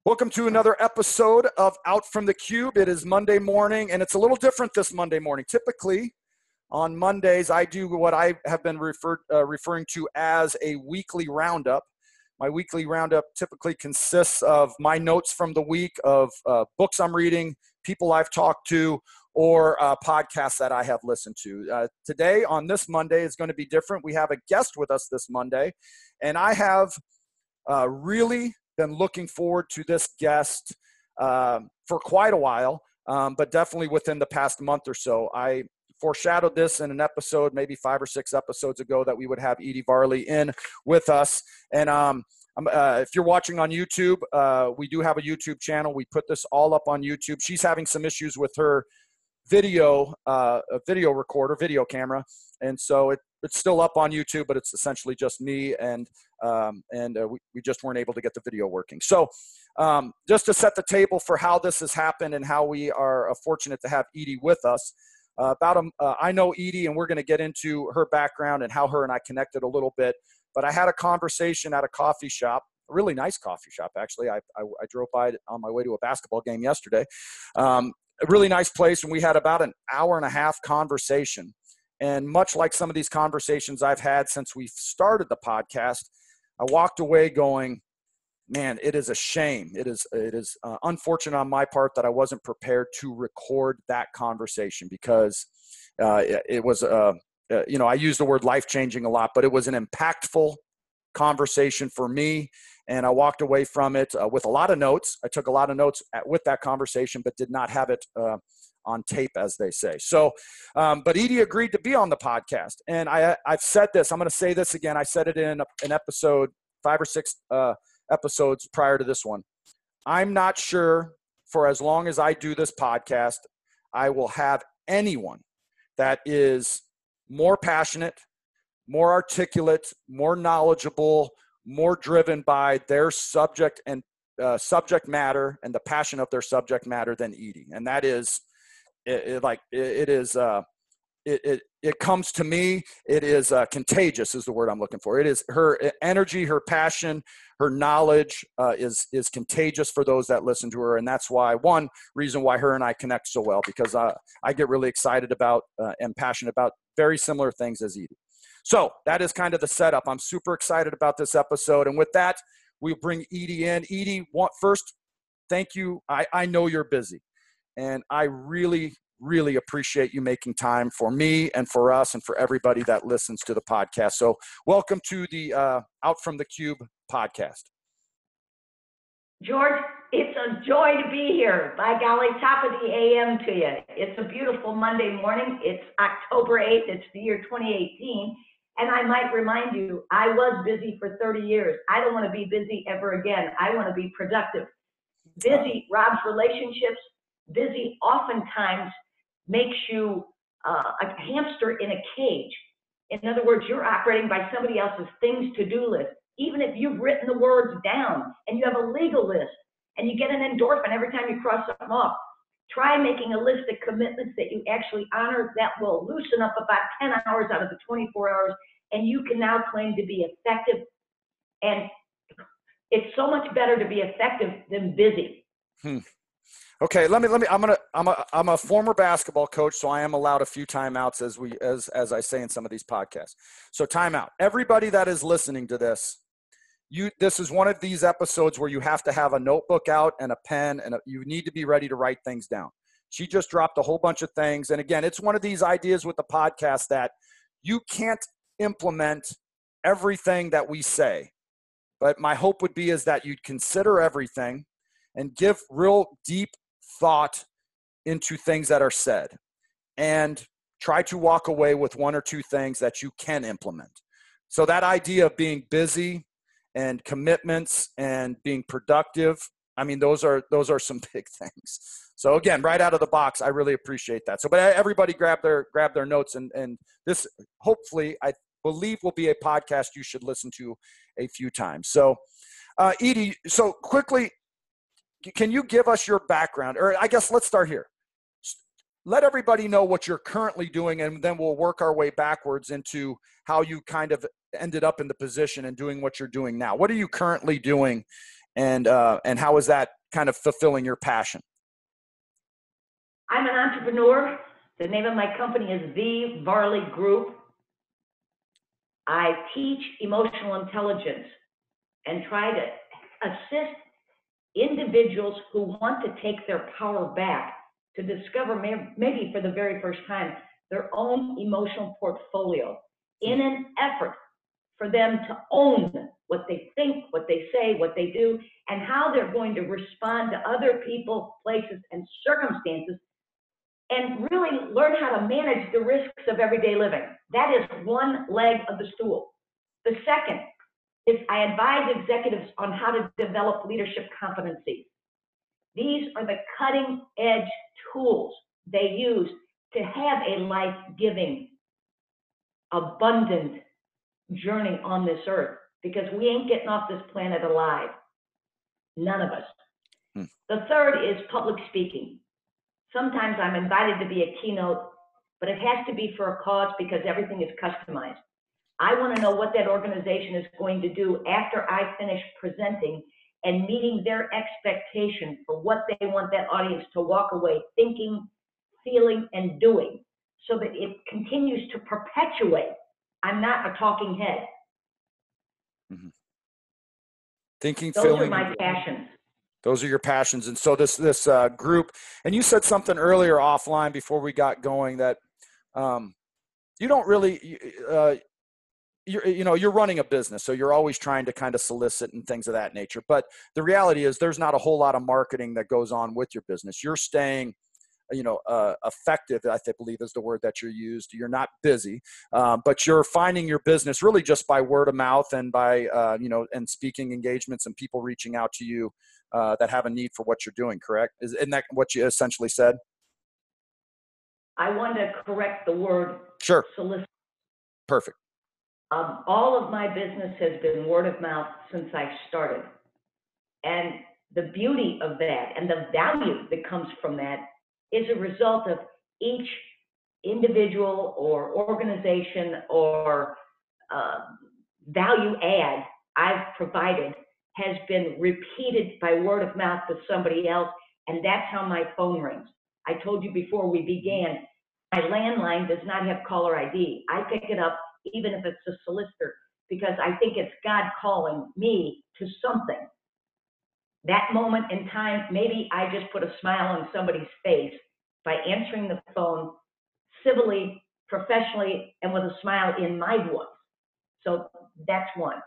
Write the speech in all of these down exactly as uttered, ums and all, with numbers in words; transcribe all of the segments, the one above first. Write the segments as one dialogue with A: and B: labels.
A: Welcome to another episode of Out from the Cube. It is Monday morning, and it's a little different this Monday morning. Typically, on Mondays, I do what I have been referred, uh, referring to as a weekly roundup. My weekly roundup typically consists of my notes from the week, of uh, books I'm reading, people I've talked to, or uh, podcasts that I have listened to. Uh, today, on this Monday, is going to be different. We have a guest with us this Monday, and I have uh, really been looking forward to this guest uh, for quite a while, um, but definitely within the past month or so. I foreshadowed this in an episode, maybe five or six episodes ago, that we would have Edie Varley in with us. And um, uh, if you're watching on YouTube, uh, we do have a YouTube channel. We put this all up on YouTube. She's having some issues with her video, uh, a video recorder, video camera. And so it, it's still up on YouTube, but it's essentially just me, and um, and uh, we, we just weren't able to get the video working. So um, just to set the table for how this has happened and how we are uh, fortunate to have Edie with us. Uh, about a, uh, I know Edie, and we're going to get into her background and how her and I connected a little bit. But I had a conversation at a coffee shop, a really nice coffee shop, actually. I, I, I drove by it on my way to a basketball game yesterday. Um, a really nice place, and we had about an hour and a half conversation. And much like some of these conversations I've had since we started the podcast, I walked away going, man, it is a shame. It is it is uh, unfortunate on my part that I wasn't prepared to record that conversation, because uh, it, it was, uh, uh, you know, I use the word life-changing a lot, but it was an impactful conversation for me. And I walked away from it uh, with a lot of notes. I took a lot of notes at, with that conversation, but did not have it uh, on tape, as they say. So, um, but Edie agreed to be on the podcast. And I, I've said this, I'm going to say this again. I said it in an episode, five or six uh, episodes prior to this one. I'm not sure, for as long as I do this podcast, I will have anyone that is more passionate, more articulate, more knowledgeable, more driven by their subject and uh, subject matter and the passion of their subject matter than Edie. And that is it, it like, it, it is, uh, it, it, it comes to me. It is uh, contagious is the word I'm looking for. It is her energy, her passion, her knowledge uh, is, is contagious for those that listen to her. And that's why, one reason why her and I connect so well, because uh, I get really excited about uh, and passionate about very similar things as Edie. So that is kind of the setup. I'm super excited about this episode. And with that, we bring Edie in. Edie, first, thank you. I, I know you're busy, and I really, really appreciate you making time for me and for us and for everybody that listens to the podcast. So welcome to the uh, Out from the Cube podcast.
B: George, it's a joy to be here. By golly, top of the A M to you. It's a beautiful Monday morning. It's October eighth. It's the year twenty eighteen. And I might remind you, I was busy for thirty years. I don't want to be busy ever again. I want to be productive. Busy robs relationships. Busy oftentimes makes you uh, a hamster in a cage. In other words, you're operating by somebody else's things to-do list. Even if you've written the words down and you have a legal list and you get an endorphin every time you cross something off, try making a list of commitments that you actually honor. That will loosen up about ten hours out of the twenty-four hours, and you can now claim to be effective. And it's so much better to be effective than busy.
A: Hmm. Okay, let me let me. I'm gonna. I'm a. I'm a former basketball coach, so I am allowed a few timeouts, as we as as I say in some of these podcasts. So timeout. Everybody that is listening to this, you. This is one of these episodes where you have to have a notebook out and a pen, and a, you need to be ready to write things down. She just dropped a whole bunch of things, and again, it's one of these ideas with the podcast that you can't implement everything that we say, but my hope would be is that you'd consider everything and give real deep thought into things that are said, and try to walk away with one or two things that you can implement. So that idea of being busy and commitments and being productive, I mean, those are those are some big things. So again, right out of the box, I really appreciate that. So, but everybody grab their grab their notes, and and this hopefully I believe will be a podcast you should listen to a few times. So, uh, Edie, so quickly, can you give us your background? Or I guess let's start here. Let everybody know what you're currently doing, and then we'll work our way backwards into how you kind of ended up in the position and doing what you're doing now. What are you currently doing, and uh, and how is that kind of fulfilling your passion?
B: I'm an entrepreneur. The name of my company is The Varley Group. I teach emotional intelligence and try to assist individuals who want to take their power back to discover, maybe for the very first time, their own emotional portfolio in an effort for them to own what they think, what they say, what they do, and how they're going to respond to other people, places, and circumstances, and really learn how to manage the risks of everyday living. That is one leg of the stool. The second is I advise executives on how to develop leadership competencies. These are the cutting edge tools they use to have a life-giving, abundant journey on this earth, because we ain't getting off this planet alive. None of us. Hmm. The third is public speaking. Sometimes I'm invited to be a keynote, but it has to be for a cause because everything is customized. I want to know what that organization is going to do after I finish presenting and meeting their expectation for what they want that audience to walk away thinking, feeling, and doing, so that it continues to perpetuate. I'm not a talking head.
A: Mm-hmm. Thinking,
B: Those
A: feeling,
B: are my passions.
A: Those are your passions. And so this this uh, group, and you said something earlier offline before we got going that um, you don't really, uh, you're, you know, you're running a business, so you're always trying to kind of solicit and things of that nature. But the reality is there's not a whole lot of marketing that goes on with your business. You're staying, you know, uh, effective, I think, believe is the word that you're used. You're not busy, uh, but you're finding your business really just by word of mouth and by, uh, you know, and speaking engagements and people reaching out to you uh, that have a need for what you're doing, correct? Is, isn't that what you essentially said?
B: I want to correct the word.
A: Sure.
B: Solicit.
A: Perfect.
B: Um, all of my business has been word of mouth since I started. And the beauty of that and the value that comes from that is a result of each individual or organization or uh, value add I've provided has been repeated by word of mouth to somebody else, and that's how my phone rings. I told you before we began, my landline does not have caller I D. I pick it up even if it's a solicitor, because I think it's God calling me to something. That moment in time, maybe I just put a smile on somebody's face by answering the phone civilly, professionally, and with a smile in my voice. So that's one.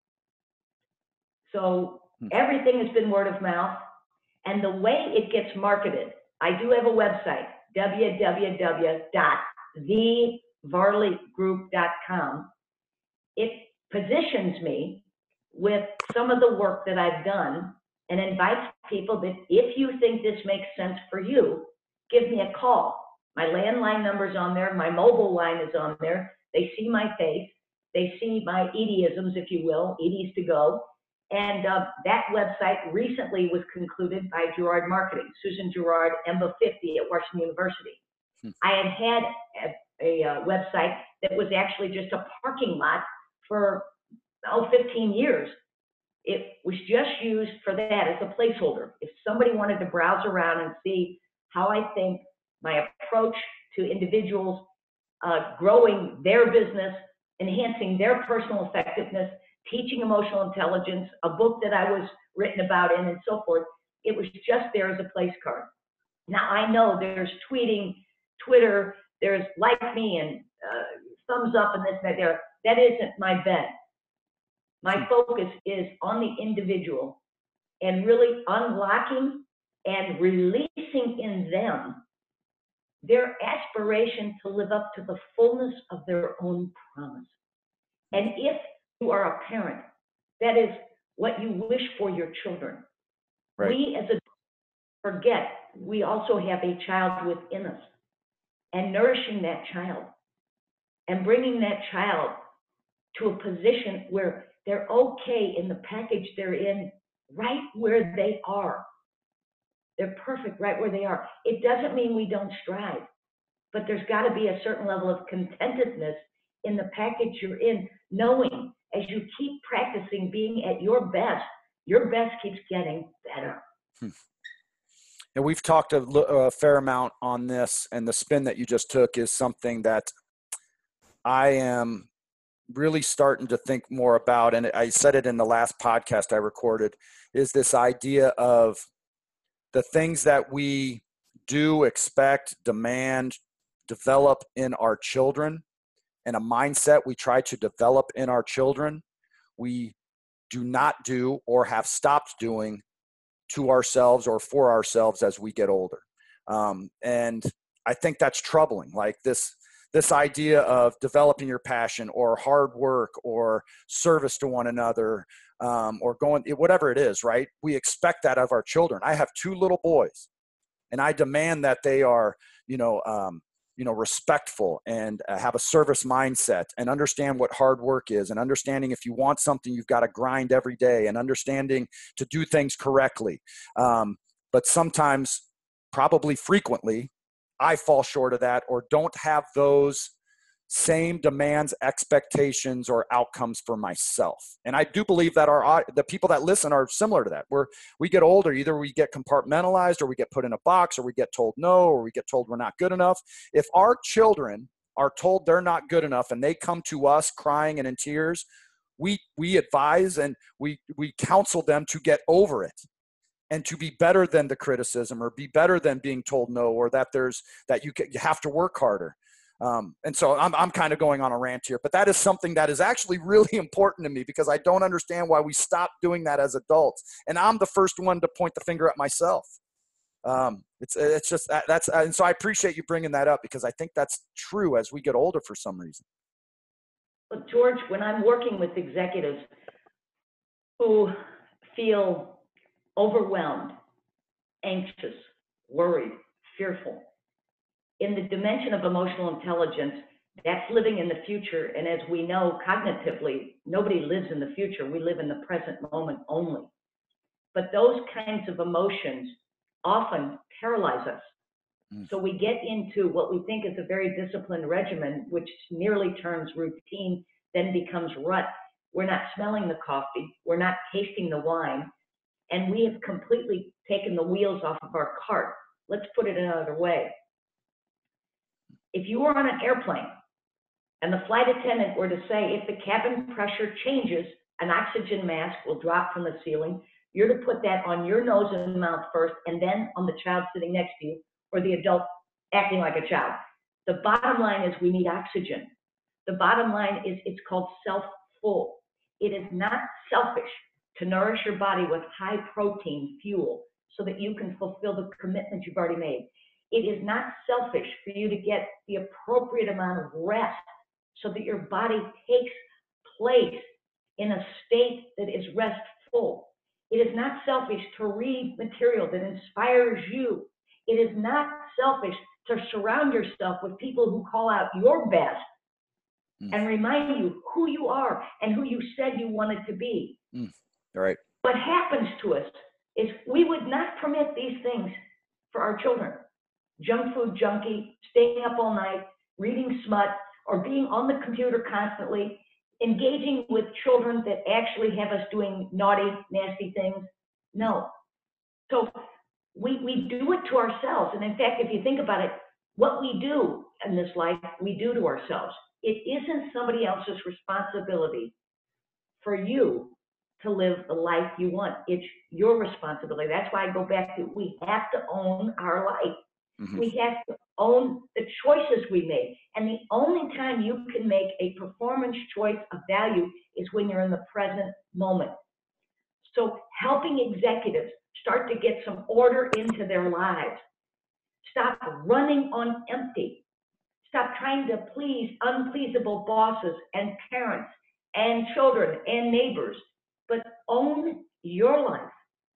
B: So everything has been word of mouth. And the way it gets marketed, I do have a website, w w w dot the varley group dot com. It positions me with some of the work that I've done and invites people that if you think this makes sense for you, give me a call. My landline number's on there. My mobile line is on there. They see my face. They see my Edieisms, if you will, Edie's to go. And uh, that website recently was concluded by Gerard Marketing, Susan Gerard, E M B A fifty at Washington University. Hmm. I had had a, a, a website that was actually just a parking lot for, oh, fifteen years. It was just used for that as a placeholder. If somebody wanted to browse around and see how I think my approach to individuals uh, growing their business, enhancing their personal effectiveness, teaching emotional intelligence, a book that I was written about in, and so forth, it was just there as a place card. Now I know there's tweeting, Twitter, there's like me and uh, thumbs up and this and that there. That isn't my bet. My focus is on the individual and really unlocking and releasing in them their aspiration to live up to the fullness of their own promise. And if you are a parent, that is what you wish for your children. Right. We as adults forget we also have a child within us, and nourishing that child and bringing that child to a position where they're okay in the package they're in, right where they are. They're perfect right where they are. It doesn't mean we don't strive, but there's got to be a certain level of contentedness in the package you're in, knowing as you keep practicing being at your best, your best keeps getting better.
A: Hmm. And we've talked a, a fair amount on this, and the spin that you just took is something that I am really starting to think more about. And I said it in the last podcast I recorded, is this idea of the things that we do, expect, demand, develop in our children, and a mindset we try to develop in our children, we do not do or have stopped doing to ourselves or for ourselves as we get older. Um, and I think that's troubling. Like this, this idea of developing your passion or hard work or service to one another, um, or going, whatever it is, right? We expect that of our children. I have two little boys, and I demand that they are, you know, um, you know, respectful and uh, have a service mindset and understand what hard work is, and understanding if you want something, you've got to grind every day, and understanding to do things correctly. Um, but sometimes, probably frequently, I fall short of that or don't have those same demands, expectations, or outcomes for myself. And I do believe that our the people that listen are similar to that. We're we get older, either we get compartmentalized, or we get put in a box, or we get told no, or we get told we're not good enough. If our children are told they're not good enough and they come to us crying and in tears, we we advise and we we counsel them to get over it and to be better than the criticism, or be better than being told no, or that there's that you, you have to work harder. Um, and so I'm, I'm kind of going on a rant here, but that is something that is actually really important to me, because I don't understand why we stop doing that as adults. And I'm the first one to point the finger at myself. Um, it's, it's just, that's, and so I appreciate you bringing that up, because I think that's true as we get older for some reason.
B: Well, George, when I'm working with executives who feel overwhelmed, anxious, worried, fearful, in the dimension of emotional intelligence, that's living in the future. And as we know, cognitively, nobody lives in the future. We live in the present moment only. But those kinds of emotions often paralyze us. Mm. So we get into what we think is a very disciplined regimen, which nearly turns routine, then becomes rut. We're not smelling the coffee. We're not tasting the wine. And we have completely taken the wheels off of our cart. Let's put it another way. If you were on an airplane and the flight attendant were to say, if the cabin pressure changes, an oxygen mask will drop from the ceiling, you're to put that on your nose and mouth first, and then on the child sitting next to you, or the adult acting like a child. The bottom line is we need oxygen. The bottom line is it's called self-full. It is not selfish to nourish your body with high protein fuel so that you can fulfill the commitments you've already made. It is not selfish for you to get the appropriate amount of rest so that your body takes place in a state that is restful. It is not selfish to read material that inspires you. It is not selfish to surround yourself with people who call out your best mm. and remind you who you are and who you said you wanted to be.
A: Mm. All right.
B: What happens to us is we would not permit these things for our children. Junk food junkie, staying up all night, reading smut, or being on the computer constantly, engaging with children that actually have us doing naughty, nasty things. No. So we, we do it to ourselves. And in fact, if you think about it, what we do in this life, we do to ourselves. It isn't somebody else's responsibility for you to live the life you want. It's your responsibility. That's why I go back to, we have to own our life. Mm-hmm. We have to own the choices we make. And the only time you can make a performance choice of value is when you're in the present moment. So helping executives start to get some order into their lives. Stop running on empty. Stop trying to please unpleasable bosses and parents and children and neighbors, but own your life.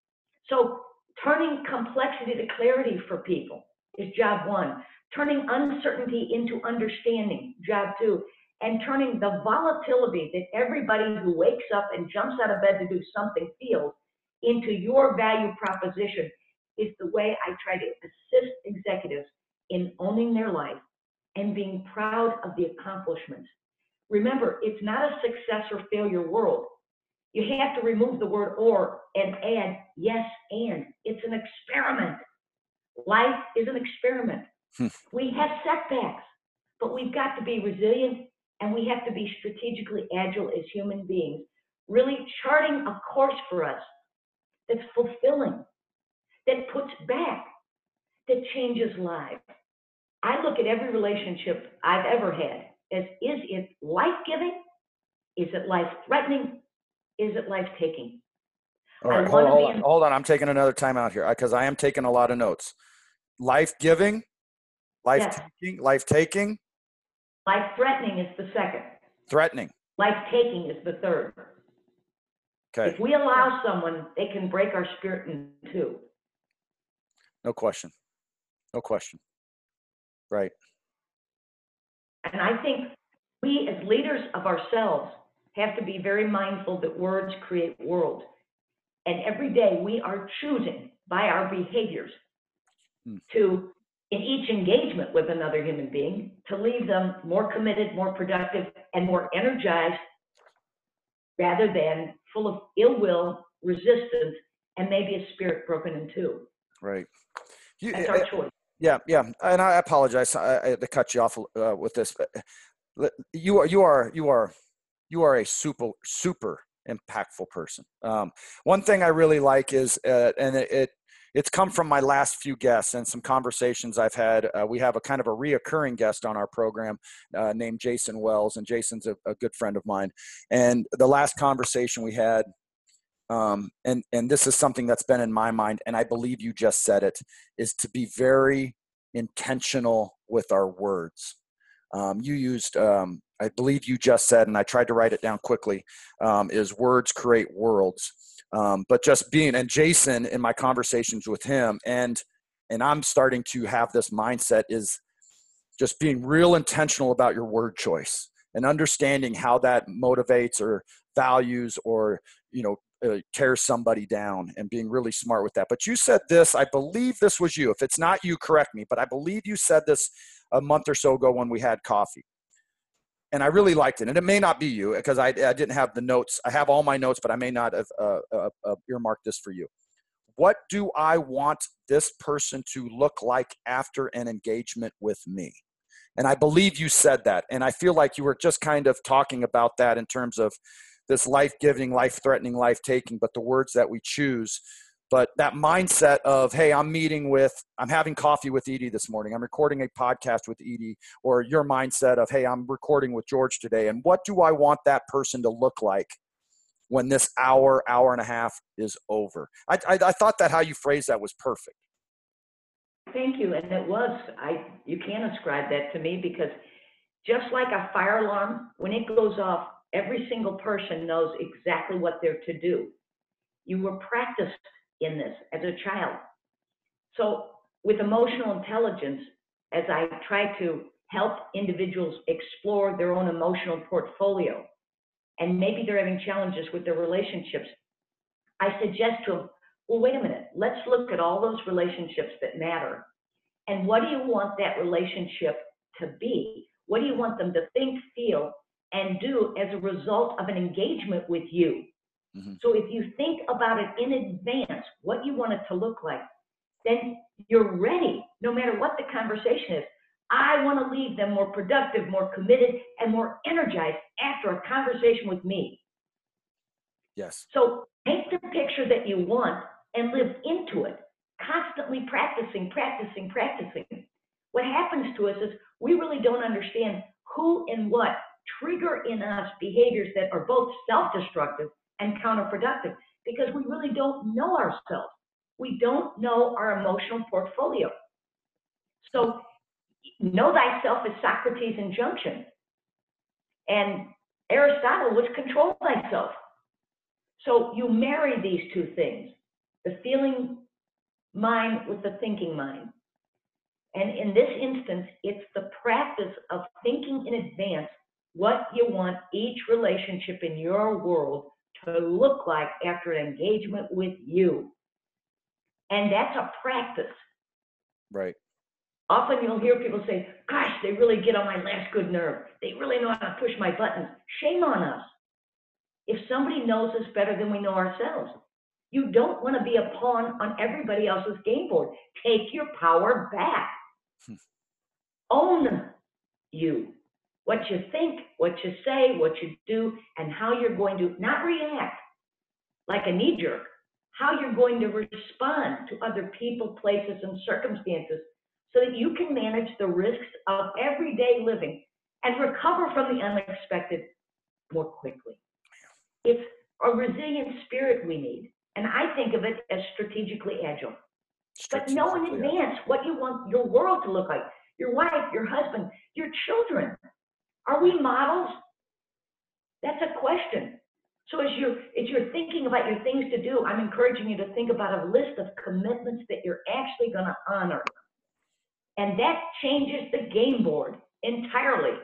B: So turning complexity to clarity for people is job one. Turning uncertainty into understanding, job two. And turning the volatility that everybody who wakes up and jumps out of bed to do something feels into your value proposition is the way I try to assist executives in owning their life and being proud of the accomplishments. Remember, it's not a success or failure world. You have to remove the word or and add yes and. It's an experiment. Life is an experiment. We have setbacks, but we've got to be resilient, and we have to be strategically agile as human beings, really charting a course for us that's fulfilling, that puts back, that changes lives. I look at every relationship I've ever had as, is it life-giving? Is it life-threatening? Is it life-taking?
A: All right,
B: I
A: hold,
B: want to
A: hold
B: be
A: on,
B: in,
A: hold on. I'm taking another time out here because I am taking a lot of notes. Life-giving,
B: yes,
A: life-taking, life-taking,
B: life-threatening is the second.
A: threatening.
B: Life-taking is the third.
A: Okay,
B: If we allow someone, they can break our spirit in two.
A: no question. No question. Right.
B: And I think we as leaders of ourselves have to be very mindful that words create worlds. And every day we are choosing by our behaviors
A: Hmm.
B: to, in each engagement with another human being, to leave them more committed, more productive, and more energized, rather than full of ill will, resistance, and maybe a spirit broken in two.
A: Right. You,
B: That's our choice.
A: Yeah, yeah, and I apologize I, I had to cut you off uh, with this. But you are, you are, you are, you are a super, super impactful person. Um, one thing I really like is, uh, and it, it, it's come from my last few guests and some conversations I've had. Uh, we have a kind of a reoccurring guest on our program uh, named Jason Wells, and Jason's a, a good friend of mine. And the last conversation we had. Um, and, and this is something that's been in my mind, and I believe you just said it, is to be very intentional with our words. Um, you used, um, I believe you just said, and I tried to write it down quickly, um, is words create worlds. Um, but just being, and Jason, in my conversations with him, and and I'm starting to have this mindset, is just being real intentional about your word choice and understanding how that motivates or values or, you know, uh, tears somebody down, and being really smart with that. But you said this, I believe this was you. If it's not you, correct me, but I believe you said this a month or so ago when we had coffee. And I really liked it. And it may not be you because I, I didn't have the notes. I have all my notes, but I may not have uh, uh, uh, earmarked this for you. What do I want this person to look like after an engagement with me? And I believe you said that. And I feel like you were just kind of talking about that in terms of this life-giving, life-threatening, life-taking, but the words that we choose. But that mindset of, hey, I'm meeting with, I'm having coffee with Edie this morning. I'm recording a podcast with Edie, or your mindset of, hey, I'm recording with George today. And what do I want that person to look like when this hour, hour and a half is over? I, I, I thought that how you phrased that was perfect.
B: Thank you. And it was, I, you can ascribe that to me, because just like a fire alarm, when it goes off, every single person knows exactly what they're to do. You were practiced in this as a child. So with emotional intelligence, as I try to help individuals explore their own emotional portfolio, and maybe they're having challenges with their relationships, I suggest to them, well, wait a minute, let's look at all those relationships that matter. And what do you want that relationship to be? What do you want them to think, feel, and do as a result of an engagement with you? Mm-hmm. So if you think about it in advance, what you want it to look like, then you're ready, no matter what the conversation is. I want to leave them more productive, more committed, and more energized after a conversation with me.
A: Yes.
B: So paint the picture that you want and live into it, constantly practicing, practicing, practicing. What happens to us is we really don't understand who and what trigger in us behaviors that are both self-destructive and counterproductive, because we really don't know ourselves. We don't know our emotional portfolio. So know thyself is Socrates' injunction. And Aristotle was control thyself. So you marry these two things, the feeling mind with the thinking mind. And in this instance, it's the practice of thinking in advance what you want each relationship in your world to look like after an engagement with you. And that's a practice.
A: Right.
B: Often you'll hear people say, gosh, they really get on my last good nerve. They really know how to push my buttons. Shame on us. if somebody knows us better than we know ourselves. You don't want to be a pawn on everybody else's game board. Take your power back.
A: Hmm.
B: Own you. What you think, what you say, what you do, and how you're going to not react like a knee jerk, how you're going to respond to other people, places, and circumstances so that you can manage the risks of everyday living and recover from the unexpected more quickly. It's a resilient spirit we need. And I think of it as strategically agile. But know in
A: Strategically,
B: advance what you want your world to look like, your wife, your husband, your children. Are we models? That's a question. So as you're, as you're thinking about your things to do, I'm encouraging you to think about a list of commitments that you're actually going to honor. And that changes the game board entirely.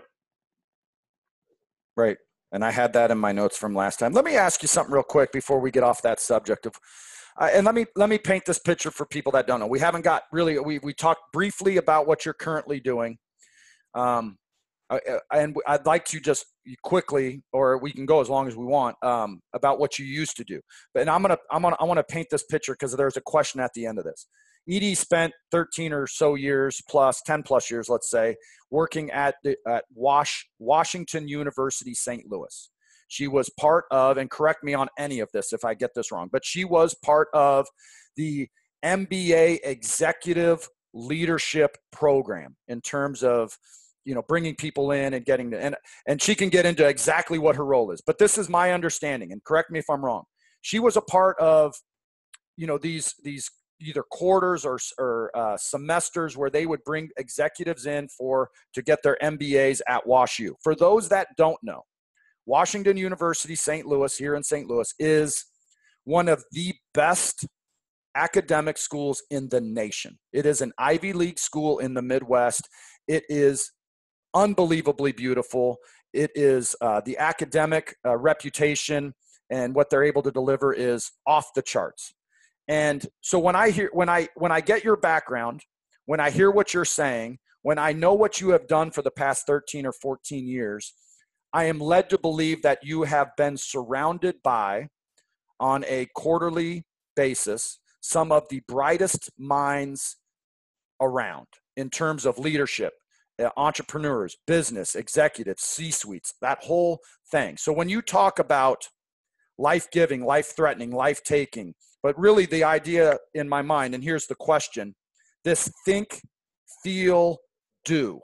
A: Right. And I had that in my notes from last time. Let me ask you something real quick before we get off that subject of, uh, and let me let me paint this picture for people that don't know. We haven't got really. We we talked briefly about what you're currently doing, um, I, and I'd like to just quickly, or we can go as long as we want, um, about what you used to do. But and I'm gonna I'm gonna I want to paint this picture because there's a question at the end of this. Edie spent thirteen or so years plus, ten plus years, let's say, working at, the, at Wash, Washington University, Saint Louis. She was part of, and correct me on any of this if I get this wrong, but she was part of the M B A Executive Leadership Program in terms of, you know, bringing people in and getting to, and, and she can get into exactly what her role is. But this is my understanding, and correct me if I'm wrong. She was a part of, you know, these, these, either quarters or, or uh, semesters where they would bring executives in for to get their M B As at WashU. For those that don't know, Washington University, Saint Louis, here in Saint Louis, is one of the best academic schools in the nation. It is an Ivy League school in the Midwest. It is unbelievably beautiful. It is uh, the academic uh, reputation and what they're able to deliver is off the charts. And so when I hear, when I, when I get your background, when I hear what you're saying, when I know what you have done for the past thirteen or fourteen years, I am led to believe that you have been surrounded by, on a quarterly basis, some of the brightest minds around in terms of leadership, uh, entrepreneurs, business, executives, C-suites, that whole thing. So when you talk about life-giving, life-threatening, life-taking, but really the idea in my mind, and here's the question, this think, feel, do.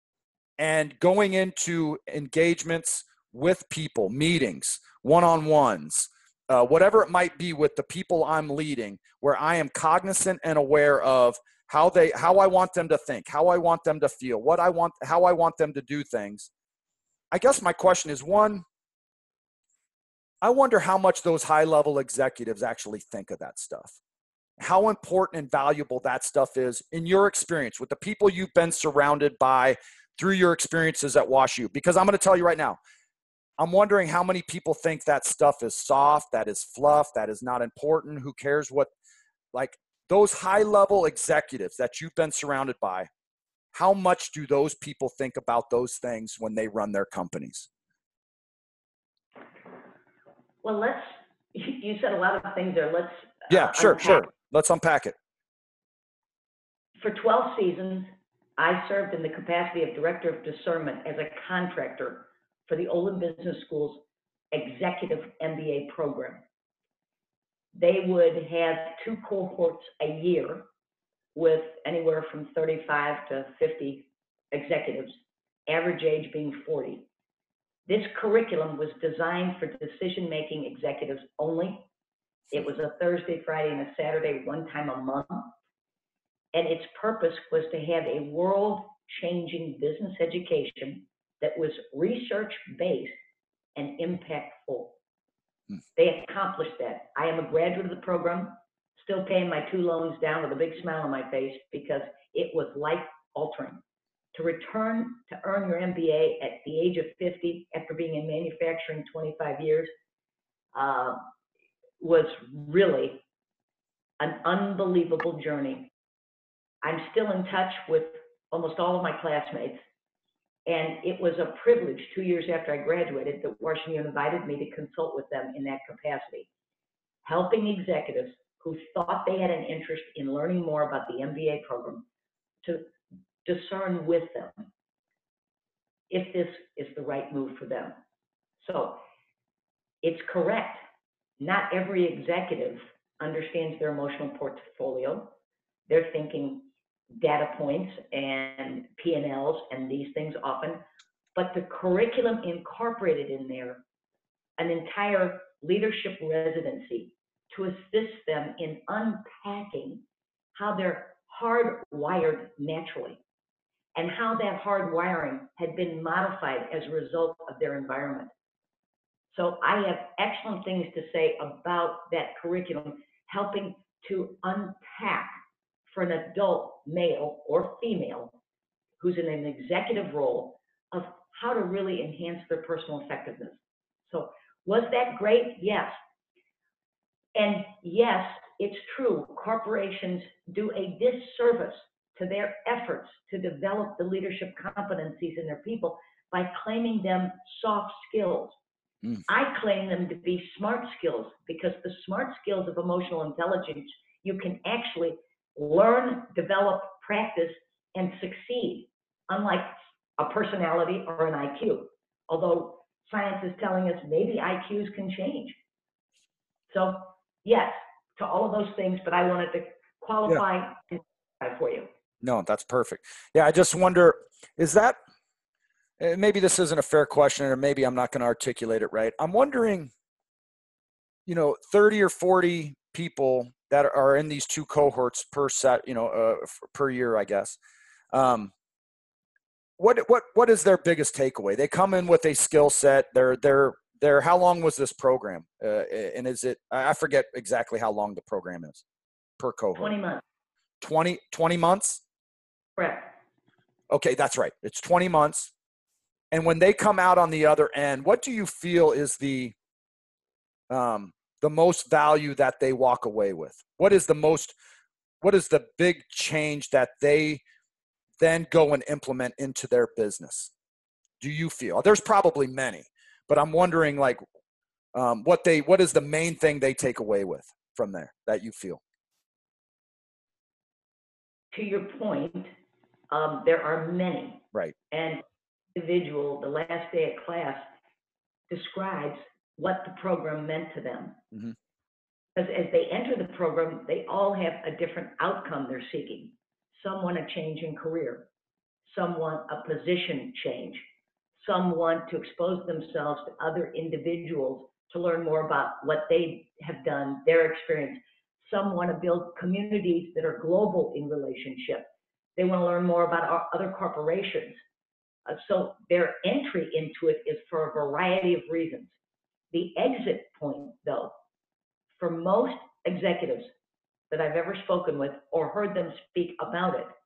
A: And going into engagements with people, meetings, one-on-ones, uh, whatever it might be with the people I'm leading, where I am cognizant and aware of how they, how I want them to think, how I want them to feel, what I want, how I want them to do things. I guess my question is, one, I wonder how much those high-level executives actually think of that stuff. How important and valuable that stuff is in your experience with the people you've been surrounded by through your experiences at WashU. Because I'm going to tell you right now, I'm wondering how many people think that stuff is soft, that is fluff, that is not important. Who cares what, like those high-level executives that you've been surrounded by, how much do those people think about those things when they run their companies?
B: Well, let's, you said a lot of things there. Let's
A: Yeah,
B: uh,
A: sure,
B: unpack.
A: sure. Let's unpack it.
B: For twelve seasons, I served in the capacity of Director of Discernment as a contractor for the Olin Business School's Executive M B A program. They would have two cohorts a year with anywhere from thirty-five to fifty executives, average age being forty. This curriculum was designed for decision-making executives only. It was a Thursday, Friday, and a Saturday, one time a month. And its purpose was to have a world-changing business education that was research-based and impactful. Hmm. They accomplished that. I am a graduate of the program, still paying my two loans down with a big smile on my face because it was life-altering. To return to earn your M B A at the age of fifty after being in manufacturing twenty-five years uh, was really an unbelievable journey. I'm still in touch with almost all of my classmates. And it was a privilege two years after I graduated that Washington invited me to consult with them in that capacity, helping executives who thought they had an interest in learning more about the M B A program to discern with them if this is the right move for them. So it's correct. Not every executive understands their emotional portfolio. They're thinking data points and P and Ls and these things often, but the curriculum incorporated in there an entire leadership residency to assist them in unpacking how they're hardwired naturally and how that hardwiring had been modified as a result of their environment. So I have excellent things to say about that curriculum, helping to unpack for an adult male or female who's in an executive role of how to really enhance their personal effectiveness. So was that great? Yes. And yes, it's true. Corporations do a disservice to their efforts to develop the leadership competencies in their people by claiming them soft skills. Mm. I claim them to be smart skills, because the smart skills of emotional intelligence you can actually learn, develop, practice, and succeed, unlike a personality or an I Q. Although science is telling us maybe I Qs can change. So yes, to all of those things, but I wanted to qualify yeah. and qualify for you.
A: No, that's perfect. Yeah, I just wonder, is that, maybe this isn't a fair question, or maybe I'm not going to articulate it right. I'm wondering, you know, thirty or forty people that are in these two cohorts per set, you know, uh, per year, I guess. Um, what, what, what is their biggest takeaway? They come in with a skill set. They're, they're, they're, how long was this program? Uh, and is it, I forget exactly how long the program is per cohort.
B: twenty months.
A: twenty, twenty months?
B: Correct.
A: Okay, that's right. It's twenty months. And when they come out on the other end, what do you feel is the, um, the most value that they walk away with? What is the most, what is the big change that they then go and implement into their business? Do you feel? There's probably many, but I'm wondering, like, um, what they, what is the main thing they take away with from there that you feel?
B: To your point, um, there are many.
A: Right.
B: And individual, the last day of class describes what the program meant to them. Mm-hmm. Because as they enter the program, they all have a different outcome they're seeking. Some want a change in career. Some want a position change. Some want to expose themselves to other individuals to learn more about what they have done, their experience. Some want to build communities that are global in relationship. They want to learn more about our other corporations. Uh, so their entry into it is for a variety of reasons. The exit point, though, for most executives that I've ever spoken with or heard them speak about it,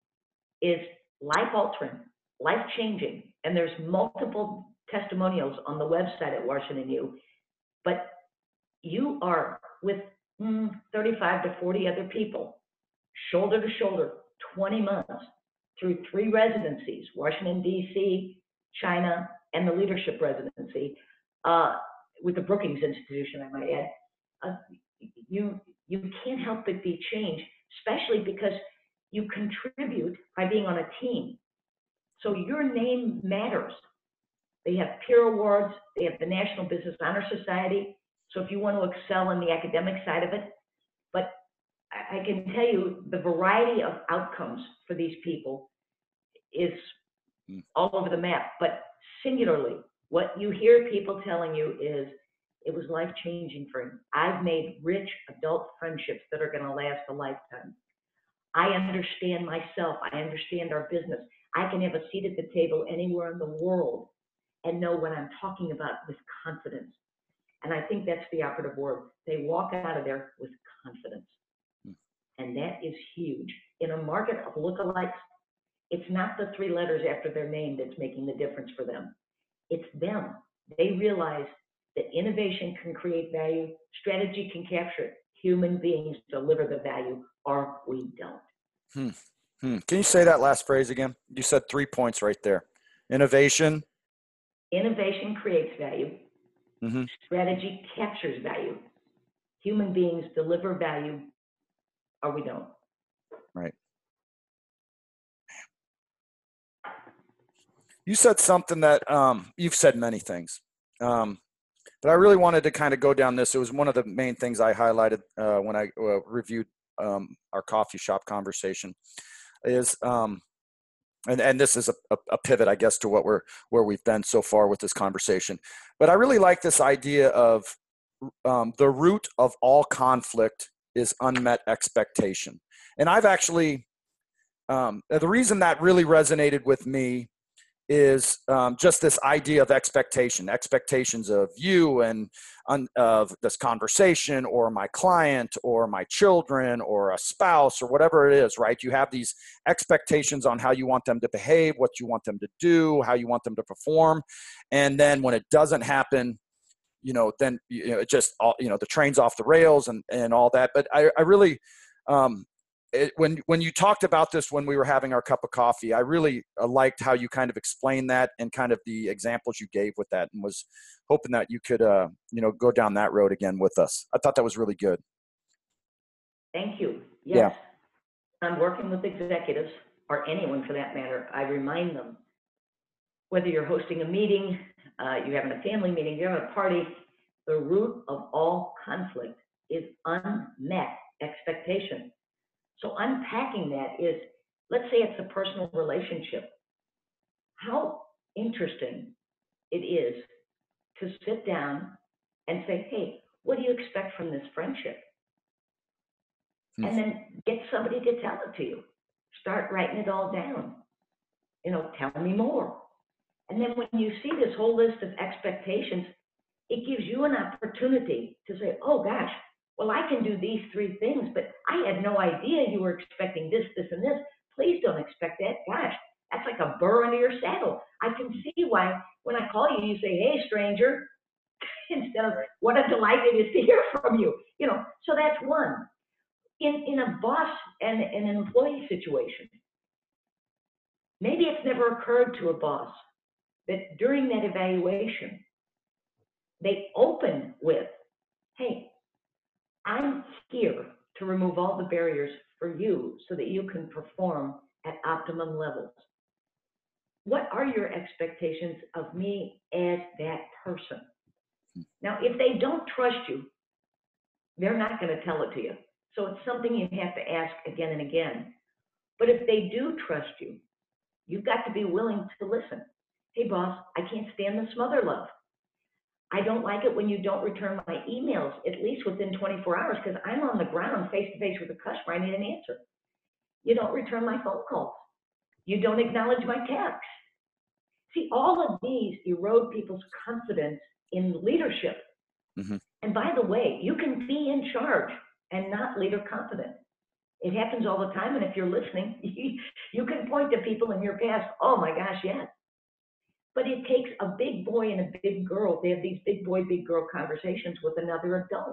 B: is life-altering, life-changing. And there's multiple testimonials on the website at Washington U. But you are with mm, thirty-five to forty other people, shoulder to shoulder, twenty months, through three residencies, Washington, D C, China, and the leadership residency, uh, with the Brookings Institution, I might add. Uh, you, you can't help but be changed, especially because you contribute by being on a team. So your name matters. They have peer awards. They have the National Business Honor Society. So if you want to excel in the academic side of it, but I can tell you the variety of outcomes for these people is all over the map. But singularly, what you hear people telling you is, it was life-changing for me. I've made rich adult friendships that are going to last a lifetime. I understand myself. I understand our business. I can have a seat at the table anywhere in the world and know what I'm talking about with confidence. And I think that's the operative word. They walk out of there with confidence. And that is huge. In a market of lookalikes, it's not the three letters after their name that's making the difference for them. It's them. They realize that innovation can create value, strategy can capture it. Human beings deliver the value, or we don't.
A: Hmm. Hmm. Can you say that last phrase again? You said three points right there. Innovation.
B: Innovation creates value.
A: Mm-hmm.
B: Strategy captures value. Human beings deliver value, or we don't.
A: Right. You said something that um, you've said many things, um, but I really wanted to kind of go down this. It was one of the main things I highlighted uh, when I uh, reviewed um, our coffee shop conversation. Is um, and and this is a, a, a pivot, I guess, to what we're where we've been so far with this conversation. But I really like this idea of um, the root of all conflict is unmet expectation, and I've actually um, the reason that really resonated with me is um, just this idea of expectation, expectations of you and un, of this conversation or my client or my children or a spouse or whatever it is, right? You have these expectations on how you want them to behave, what you want them to do, how you want them to perform. And then when it doesn't happen, you know, then, you know, it just, all, you know, the train's off the rails and, and all that. But I, I really, um, It, when when you talked about this when we were having our cup of coffee, I really uh, liked how you kind of explained that and kind of the examples you gave with that, and was hoping that you could uh, you know go down that road again with us. I thought that was really good.
B: Thank you. Yes.
A: Yeah.
B: I'm working with executives, or anyone for that matter. I remind them, whether you're hosting a meeting, uh, you're having a family meeting, you're having a party, the root of all conflict is unmet expectation. So unpacking that is, let's say it's a personal relationship. How interesting it is to sit down and say, hey, what do you expect from this friendship?
A: Hmm.
B: And then get somebody to tell it to you. Start writing it all down. You know, tell me more. And then when you see this whole list of expectations, it gives you an opportunity to say, oh gosh, well, I can do these three things, but I had no idea you were expecting this, this, and this. Please don't expect that. Gosh, that's like a burr under your saddle. I can see why when I call you, you say, hey, stranger, instead of what a delight it is to hear from you. You know, so that's one. In, in a boss and, and an employee situation, maybe it's never occurred to a boss that during that evaluation, they open with, hey, I'm here to remove all the barriers for you so that you can perform at optimum levels. What are your expectations of me as that person? Now, if they don't trust you, they're not going to tell it to you. So it's something you have to ask again and again. But if they do trust you, you've got to be willing to listen. Hey, boss, I can't stand the smother love. I don't like it when you don't return my emails at least within twenty-four hours because I'm on the ground face to face with a customer. I need an answer. You don't return my phone calls. You don't acknowledge my texts. See, all of these erode people's confidence in leadership.
A: Mm-hmm.
B: And by the way, you can be in charge and not leader confident. It happens all the time. And if you're listening, you can point to people in your past. Oh my gosh, yes. But it takes a big boy and a big girl. They have these big boy, big girl conversations with another adult.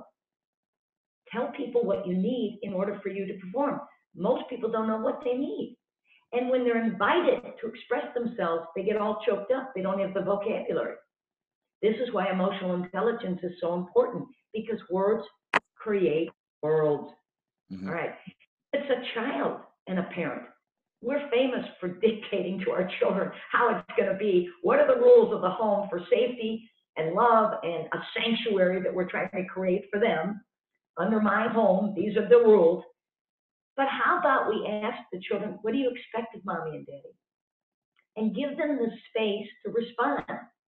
B: Tell people what you need in order for you to perform. Most people don't know what they need. And when they're invited to express themselves, they get all choked up. They don't have the vocabulary. This is why emotional intelligence is so important, because words create worlds.
A: Mm-hmm.
B: All right. It's a child and a parent. We're famous for dictating to our children how it's going to be. What are the rules of the home for safety and love and a sanctuary that we're trying to create for them? Under my home, these are the rules. But how about we ask the children, what do you expect of mommy and daddy? And give them the space to respond.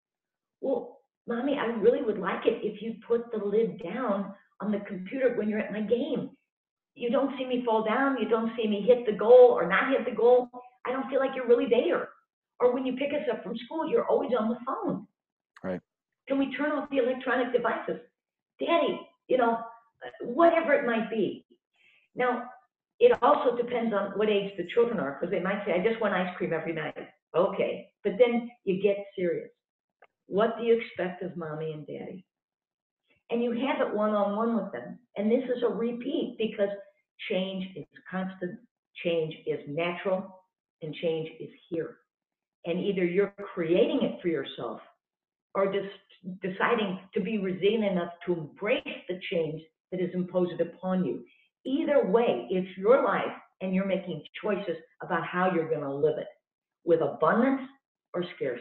B: Well, mommy, I really would like it if you put the lid down on the computer when you're at my game. You don't see me fall down, you don't see me hit the goal or not hit the goal. I don't feel like you're really there. Or when you pick us up from school, you're always on the phone.
A: Right.
B: Can we turn off the electronic devices? Daddy, you know, whatever it might be. Now, it also depends on what age the children are, because they might say, I just want ice cream every night. Okay, but then you get serious. What do you expect of mommy and daddy? And you have it one-on-one with them. And this is a repeat, because change is constant, change is natural, and change is here. And either you're creating it for yourself, or just deciding to be resilient enough to embrace the change that is imposed upon you. Either way, it's your life, and you're making choices about how you're going to live it, with abundance or scarce.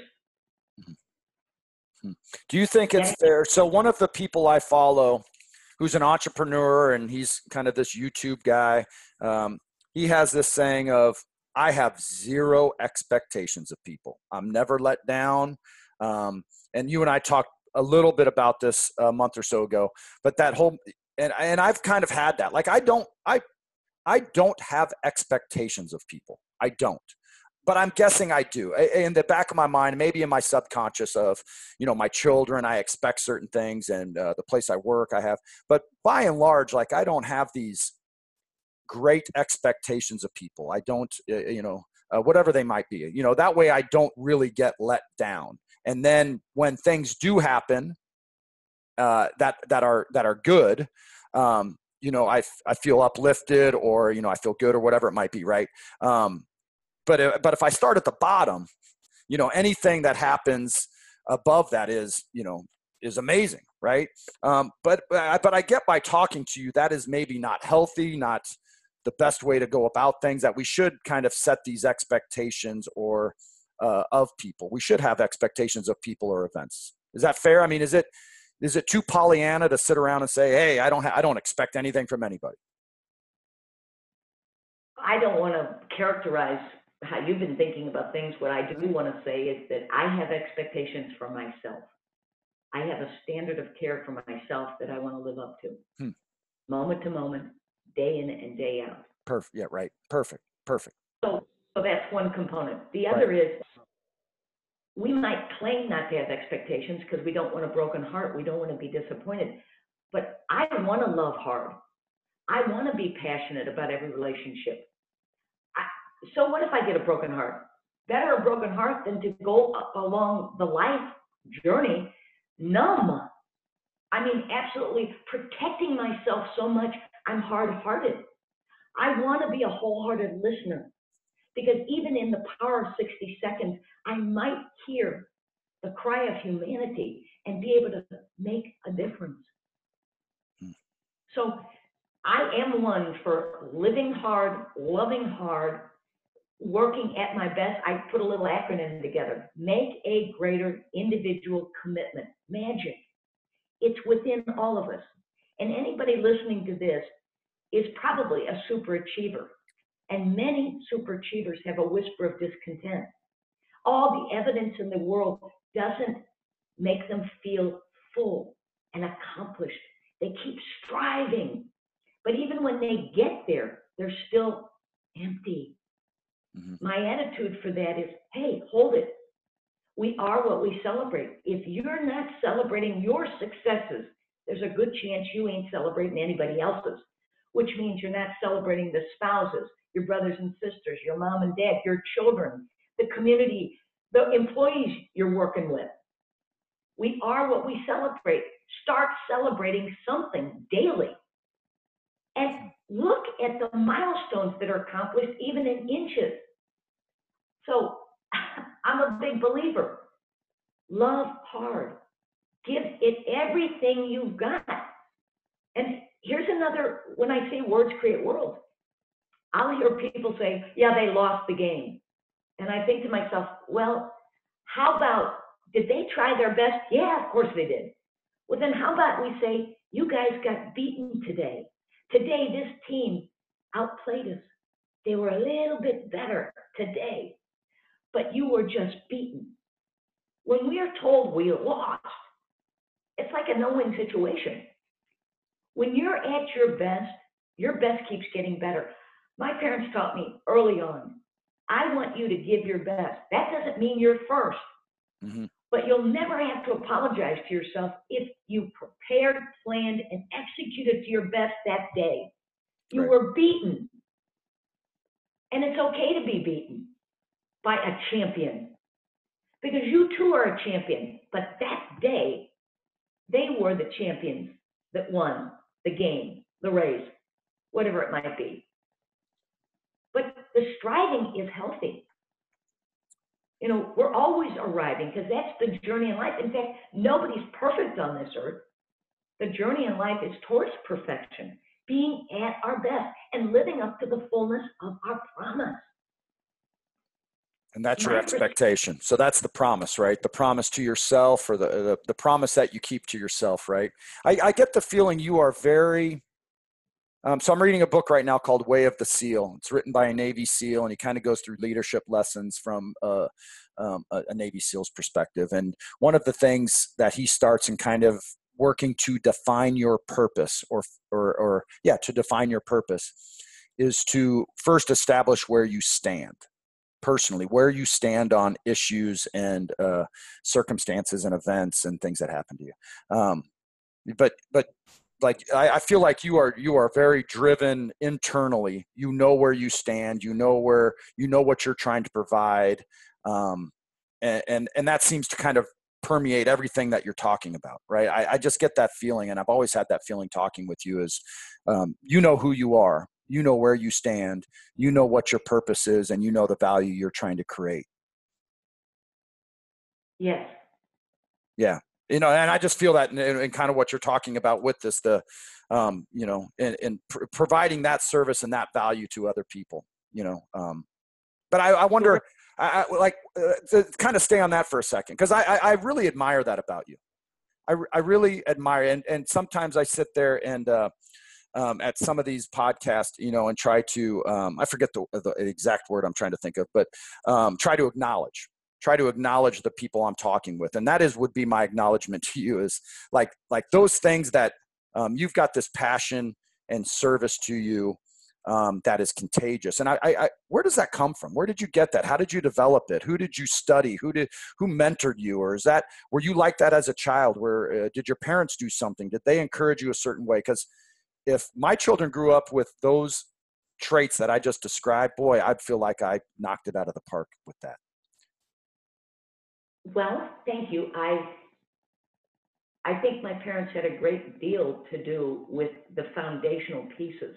A: Do you think it's fair? So one of the people I follow, who's an entrepreneur, and he's kind of this YouTube guy, um, he has this saying of, I have zero expectations of people. I'm never let down. Um, and you and I talked a little bit about this a month or so ago, but that whole, and, and I've kind of had that. Like, I don't, I, I don't have expectations of people. I don't. But I'm guessing I do. In the back of my mind, maybe in my subconscious of, you know, my children, I expect certain things, and uh, the place I work, I have. But by and large, like, I don't have these great expectations of people. I don't, uh, you know, uh, whatever they might be. You know, that way I don't really get let down. And then when things do happen uh, that that are that are good, um, you know, I I feel uplifted, or, you know, I feel good, or whatever it might be, right? Um, But, but if I start at the bottom, you know, anything that happens above that is, you know, is amazing, right? Um, but, but I get by talking to you, that is maybe not healthy, not the best way to go about things, that we should kind of set these expectations or uh, of people. We should have expectations of people or events. Is that fair? I mean, is it, is it too Pollyanna to sit around and say, hey, I don't, ha- I don't expect anything from anybody?
B: I don't want to characterize how you've been thinking about things. What I do want to say is that I have expectations for myself. I have a standard of care for myself that I want to live up to, hmm. moment to moment, day in and day out.
A: Perfect. Yeah, right. Perfect. Perfect.
B: So, so that's one component. The other right. is, we might claim not to have expectations because we don't want a broken heart. We don't want to be disappointed. But I want to love hard. I want to be passionate about every relationship. I, so what if I get a broken heart? Better a broken heart than to go along the life journey numb. I mean, absolutely protecting myself so much, I'm hard-hearted. I want to be a wholehearted listener, because even in the power of sixty seconds, I might hear the cry of humanity and be able to make a difference. Hmm. So I am one for living hard, loving hard, working at my best. I put a little acronym together. Make a greater individual commitment. Magic. It's within all of us. And anybody listening to this is probably a super achiever. And many super achievers have a whisper of discontent. All the evidence in the world doesn't make them feel full and accomplished. They keep striving. But even when they get there, they're still empty. Mm-hmm. My attitude for that is, hey, hold it. We are what we celebrate. If you're not celebrating your successes, there's a good chance you ain't celebrating anybody else's, which means you're not celebrating the spouses, your brothers and sisters, your mom and dad, your children, the community, the employees you're working with. We are what we celebrate. Start celebrating something daily. And look at the milestones that are accomplished, even in inches. So I'm a big believer. Love hard. Give it everything you've got. And here's another, when I say words create worlds, I'll hear people say, yeah, they lost the game. And I think to myself, well, how about, did they try their best? Yeah, of course they did. Well, then how about we say, you guys got beaten today. Today, this team outplayed us. They were a little bit better today, but you were just beaten. When we are told we lost, it's like a no-win situation. When you're at your best, your best keeps getting better. My parents taught me early on, I want you to give your best. That doesn't mean you're first, mm-hmm. but you'll never have to apologize to yourself if you prepared, planned, and executed to your best that day. You right. were beaten. And it's okay to be beaten by a champion, because you too are a champion. But that day, they were the champions that won the game, the race, whatever it might be. But the striving is healthy. You know, we're always arriving because that's the journey in life. In fact, nobody's perfect on this earth. The journey in life is towards perfection, being at our best and living up to the fullness of our promise.
A: And that's your expectation. So that's the promise, right? The promise to yourself, or the the, the promise that you keep to yourself, right? I, I get the feeling you are very. Um, so I'm reading a book right now called Way of the SEAL. It's written by a Navy SEAL, and he kind of goes through leadership lessons from uh, um, a, a Navy SEAL's perspective. And one of the things that he starts in kind of working to define your purpose, or or or yeah, to define your purpose, is to first establish where you stand personally, where you stand on issues and uh, circumstances and events and things that happen to you. Um, but but like I, I feel like you are you are very driven internally. You know where you stand. You know where you know what you're trying to provide, um, and, and and that seems to kind of permeate everything that you're talking about, right? I, I just get that feeling, and I've always had that feeling talking with you. Is um, you know who you are. You know where you stand. You know what your purpose is, and you know the value you're trying to create.
B: Yes.
A: Yeah. You know, and I just feel that in, in kind of what you're talking about with this, the, um, you know, in, in pr- providing that service and that value to other people, you know. Um, but I, I wonder, I, I like uh, to kind of stay on that for a second, because I, I, I really admire that about you. I, I really admire, and, and sometimes I sit there and, uh, um, at some of these podcasts, you know, and try to, um, I forget the, the exact word I'm trying to think of, but um, try to acknowledge, try to acknowledge the people I'm talking with. And that is, would be my acknowledgement to you, is like, like those things that um, you've got this passion and service to you um, that is contagious. And I, I, I, where does that come from? Where did you get that? How did you develop it? Who did you study? Who did, who mentored you? Or is that, were you like that as a child? Where uh, did your parents do something? Did they encourage you a certain way? Because if my children grew up with those traits that I just described, boy, I'd feel like I knocked it out of the park with that.
B: Well, thank you. I I think my parents had a great deal to do with the foundational pieces.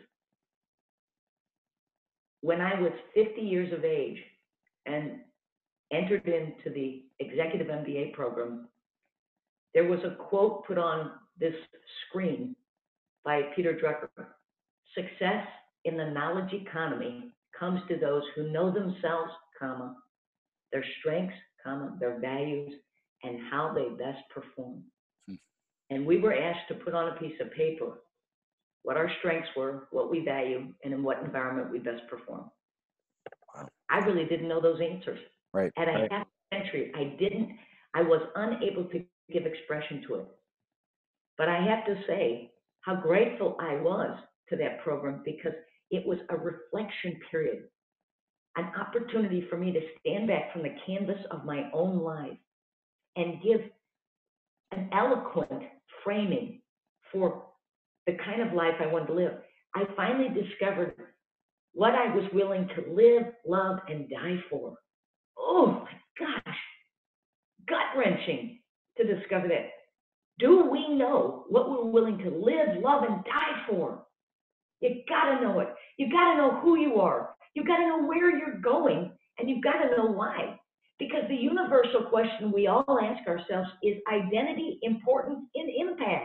B: When I was fifty years of age and entered into the executive M B A program, there was a quote put on this screen by Peter Drucker. Success in the knowledge economy comes to those who know themselves, comma, their strengths, comma, their values, and how they best perform.
A: Hmm.
B: And we were asked to put on a piece of paper what our strengths were, what we value, and in what environment we best perform.
A: Wow.
B: I really didn't know those answers.
A: Right.
B: At a
A: right.
B: half century, I didn't, I was unable to give expression to it. But I have to say how grateful I was to that program, because it was a reflection period, an opportunity for me to stand back from the canvas of my own life and give an eloquent framing for the kind of life I wanted to live. I finally discovered what I was willing to live, love, and die for. Oh my gosh, gut wrenching to discover that. Do we know what we're willing to live, love, and die for? You gotta know it. You gotta know who you are. You gotta know where you're going, and you gotta know why. Because the universal question we all ask ourselves is identity, importance, and impact.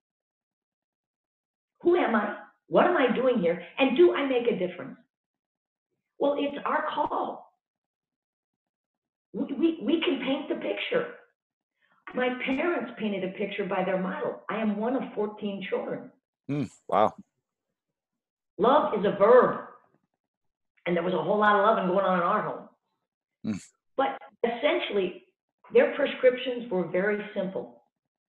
B: Who am I? What am I doing here? And do I make a difference? Well, it's our call. We, we, we can paint the picture. My parents painted a picture by their model. I am one of fourteen children.
A: Mm, wow.
B: Love is a verb. And there was a whole lot of loving going on in our home.
A: Mm.
B: But essentially, their prescriptions were very simple.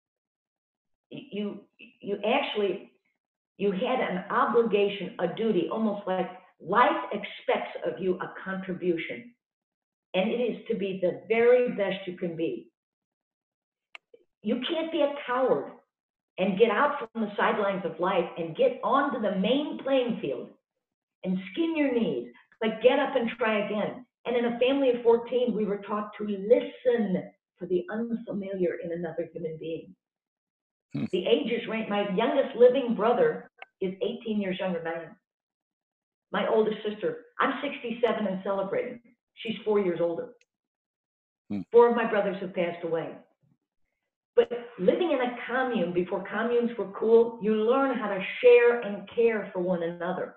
B: You, you actually, you had an obligation, a duty, almost like life expects of you a contribution. And it is to be the very best you can be. You can't be a coward and get out from the sidelines of life and get onto the main playing field and skin your knees, but get up and try again. And in a family of fourteen, we were taught to listen for the unfamiliar in another human being. Hmm. The ages range. My youngest living brother is eighteen years younger than I am. My oldest sister, I'm sixty-seven and celebrating. She's four years older.
A: Hmm.
B: Four of my brothers have passed away. But living in a commune before communes were cool, you learn how to share and care for one another.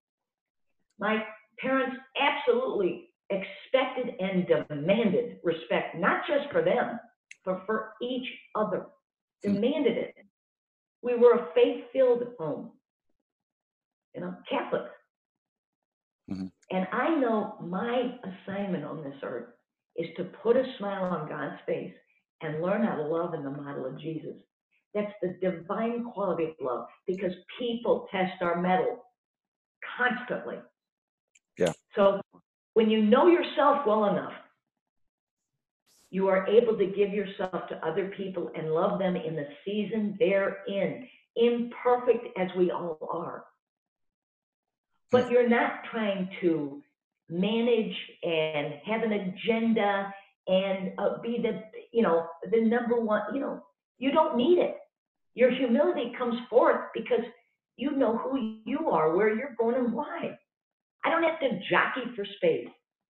B: My parents absolutely expected and demanded respect, not just for them, but for each other.
A: Hmm.
B: Demanded it. We were a faith-filled home, you know, Catholic.
A: Mm-hmm.
B: And I know my assignment on this earth is to put a smile on God's face and learn how to love in the model of Jesus. That's the divine quality of love, because people test our mettle constantly.
A: Yeah.
B: So when you know yourself well enough, you are able to give yourself to other people and love them in the season they're in, imperfect as we all are. But you're not trying to manage and have an agenda and uh, be the, you know, the number one, you know, you don't need it. Your humility comes forth because you know who you are, where you're going, and why. I don't have to jockey for space.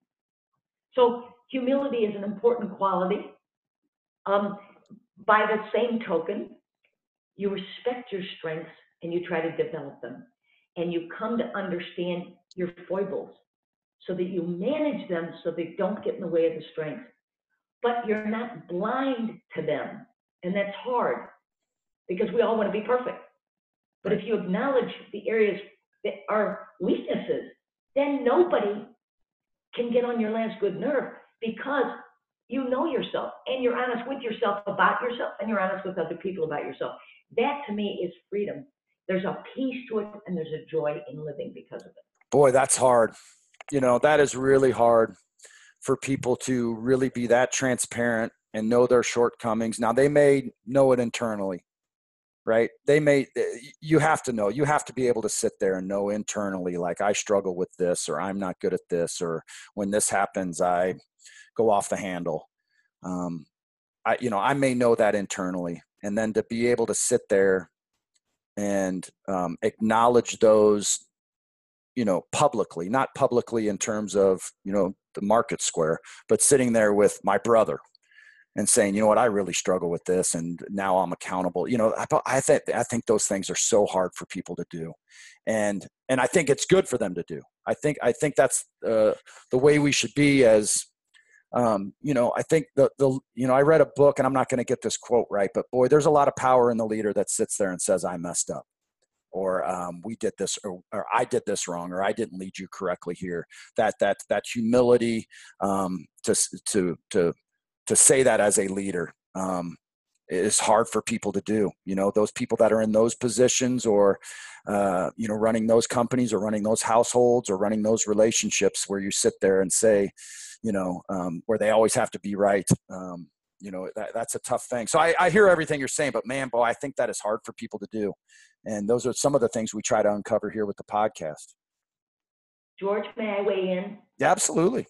B: So humility is an important quality. Um, by the same token, you respect your strengths and you try to develop them. And you come to understand your foibles so that you manage them so they don't get in the way of the strengths. But you're not blind to them. And that's hard because we all want to be perfect. But
A: Right.
B: if you acknowledge the areas that are weaknesses, then nobody can get on your last good nerve, because you know yourself and you're honest with yourself about yourself and you're honest with other people about yourself. That to me is freedom. There's a peace to it and there's a joy in living because of it.
A: Boy, that's hard. You know, that is really hard for people to really be that transparent and know their shortcomings. Now, they may know it internally, right? They may, you have to know, you have to be able to sit there and know internally, like, I struggle with this, or I'm not good at this, or when this happens, I go off the handle. Um, I, you know, I may know that internally, and then to be able to sit there and um, acknowledge those, you know, publicly, not publicly in terms of, you know, the market square, but sitting there with my brother and saying, you know what, I really struggle with this, and now I'm accountable. You know, I, I think I think those things are so hard for people to do, and and I think it's good for them to do. I think I think that's uh, the way we should be as. Um, you know, I think the the you know, I read a book, and I'm not going to get this quote right, but boy, there's a lot of power in the leader that sits there and says, I messed up, or um, we did this, or, or I did this wrong, or I didn't lead you correctly here. That that that humility um, to to to to say that as a leader um, is hard for people to do. You know, those people that are in those positions, or uh, you know, running those companies, or running those households, or running those relationships, where you sit there and say, you know, um, where they always have to be right. Um, you know, that, that's a tough thing. So I, I hear everything you're saying, but man, boy, I think that is hard for people to do. And those are some of the things we try to uncover here with the podcast.
B: George, may I weigh in?
A: Yeah, absolutely.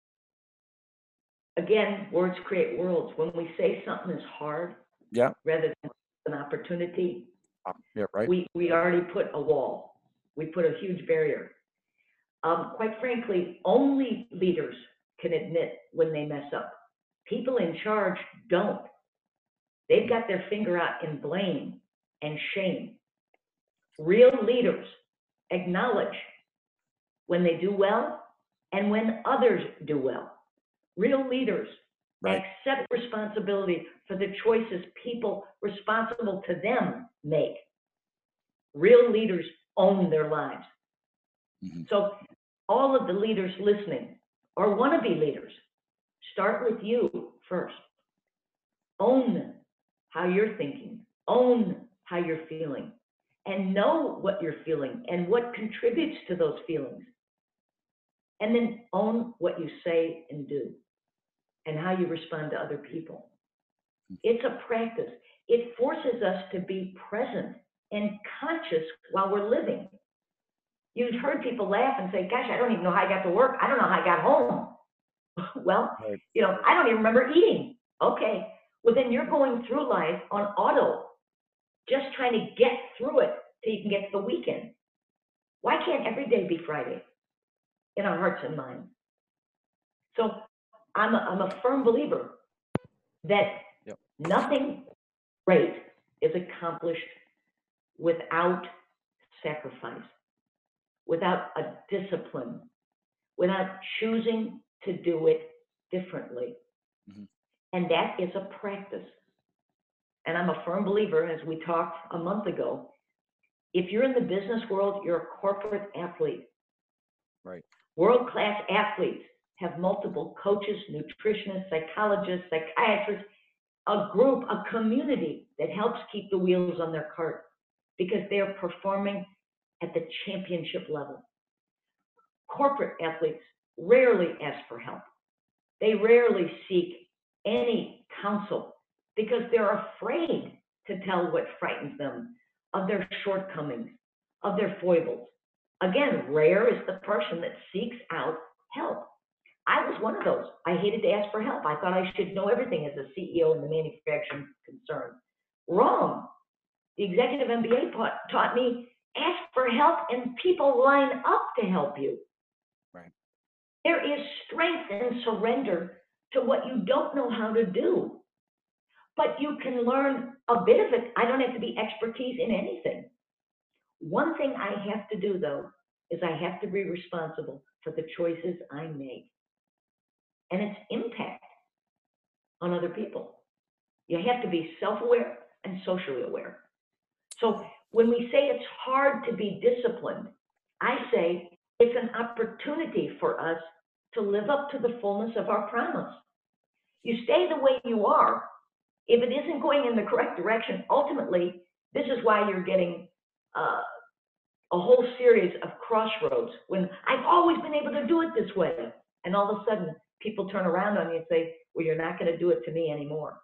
B: Again, words create worlds. When we say something is hard,
A: Yeah.
B: rather than an opportunity,
A: Uh, yeah, right.
B: we, we already put a wall. We put a huge barrier. Um, quite frankly, only leaders can admit when they mess up. People in charge don't. They've got their finger out in blame and shame. Real leaders acknowledge when they do well and when others do well. Real leaders
A: Right.
B: accept responsibility for the choices people responsible to them make. Real leaders own their lives.
A: Mm-hmm.
B: So all of the leaders listening, or wannabe leaders, start with you first. Own how you're thinking. Own how you're feeling. And know what you're feeling and what contributes to those feelings. And then own what you say and do and how you respond to other people. It's a practice. It forces us to be present and conscious while we're living. You've heard people laugh and say, gosh, I don't even know how I got to work. I don't know how I got home. Well,
A: Right.
B: you know, I don't even remember eating. Okay. Well, then you're going through life on auto, just trying to get through it so you can get to the weekend. Why can't every day be Friday in our hearts and minds? So I'm a, I'm a firm believer that
A: Yep.
B: nothing great is accomplished without sacrifice, without a discipline, without choosing to do it differently.
A: Mhm.
B: And that is a practice. And I'm a firm believer, as we talked a month ago, if you're in the business world, you're a corporate athlete.
A: Right.
B: World-class athletes have multiple coaches, nutritionists, psychologists, psychiatrists, a group, a community that helps keep the wheels on their cart because they're performing at the championship level. Corporate athletes rarely ask for help. They rarely seek any counsel because they're afraid to tell what frightens them, of their shortcomings, of their foibles. Again, rare is the person that seeks out help. I was one of those. I hated to ask for help. I thought I should know everything as a C E O in the manufacturing concern. Wrong. The executive M B A taught, taught me ask for help and people line up to help you.
A: Right.
B: There is strength in surrender to what you don't know how to do. But you can learn a bit of it. I don't have to be expertise in anything. One thing I have to do, though, is I have to be responsible for the choices I make and its impact on other people. You have to be self-aware and socially aware. So when we say it's hard to be disciplined, I say it's an opportunity for us to live up to the fullness of our promise. You stay the way you are. If it isn't going in the correct direction, ultimately, this is why you're getting uh, a whole series of crossroads when I've always been able to do it this way. And all of a sudden, people turn around on you and say, well, you're not going to do it to me anymore.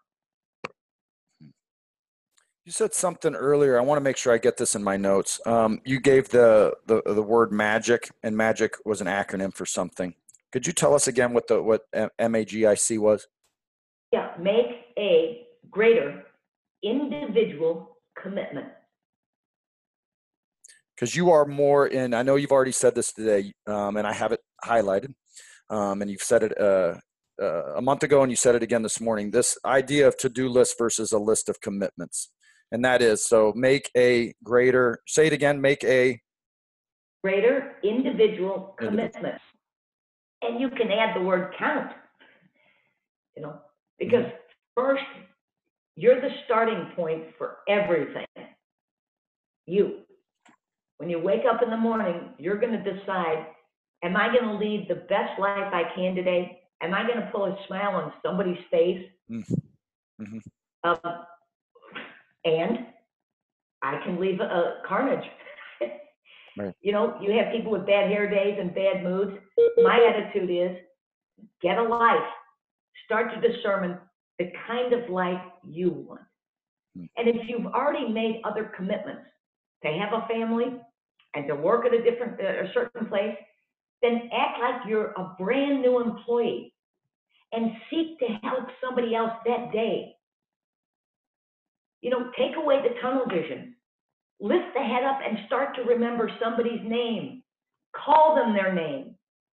A: You said something earlier. I want to make sure I get this in my notes. Um, you gave the, the the word magic, and magic was an acronym for something. Could you tell us again what the what M A G I C was?
B: Yeah, make a greater individual commitment.
A: Because you are more in, I know you've already said this today, um, and I have it highlighted, um, and you've said it uh, uh, a month ago, and you said it again this morning, this idea of to-do list versus a list of commitments. And that is, so make a greater, say it again, make a
B: greater individual commitment.
A: Individual.
B: And you can add the word count, you know, because
A: Mhm.
B: first, you're the starting point for everything. You. When you wake up in the morning, you're going to decide, am I going to lead the best life I can today? Am I going to pull a smile on somebody's face?
A: Mm-hmm.
B: Um, and I can leave a, a carnage.
A: Right.
B: You know, you have people with bad hair days and bad moods. My attitude is, get a life. Start to discern the kind of life you want.
A: Mm.
B: And if you've already made other commitments to have a family and to work at a different, uh, a certain place, then act like you're a brand new employee and seek to help somebody else that day. You know, take away the tunnel vision. Lift the head up and start to remember somebody's name. Call them their name.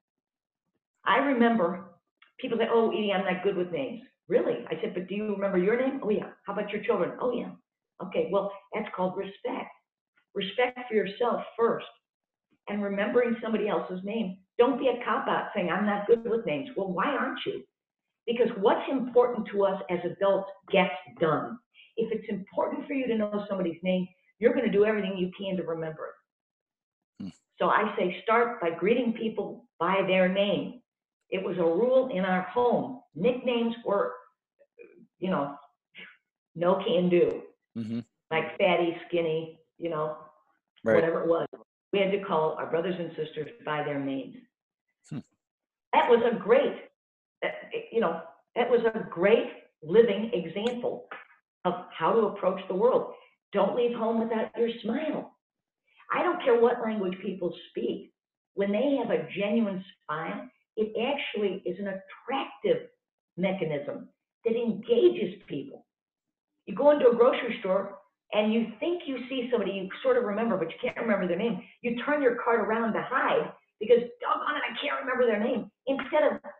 B: I remember people say, oh, Edie, I'm not good with names. Really? I said, but do you remember your name? Oh, yeah. How about your children? Oh, yeah. Okay, well, that's called respect. Respect for yourself first. And remembering somebody else's name. Don't be a cop-out saying, I'm not good with names. Well, why aren't you? Because what's important to us as adults gets done. If it's important for you to know somebody's name, you're going to do everything you can to remember it. Hmm. So I say start by greeting people by their name. It was a rule in our home. Nicknames were, you know, no can do. Mm-hmm. Like fatty, skinny, you know, right. Whatever it was. We had to call our brothers and sisters by their names. Hmm. That was a great, you know, that was a great living example of how to approach the world. Don't leave home without your smile. I don't care what language people speak. When they have a genuine smile, it actually is an attractive mechanism that engages people. You go into a grocery store and you think you see somebody you sort of remember, but you can't remember their name. You turn your cart around to hide because, doggone it, I can't remember their name. Instead of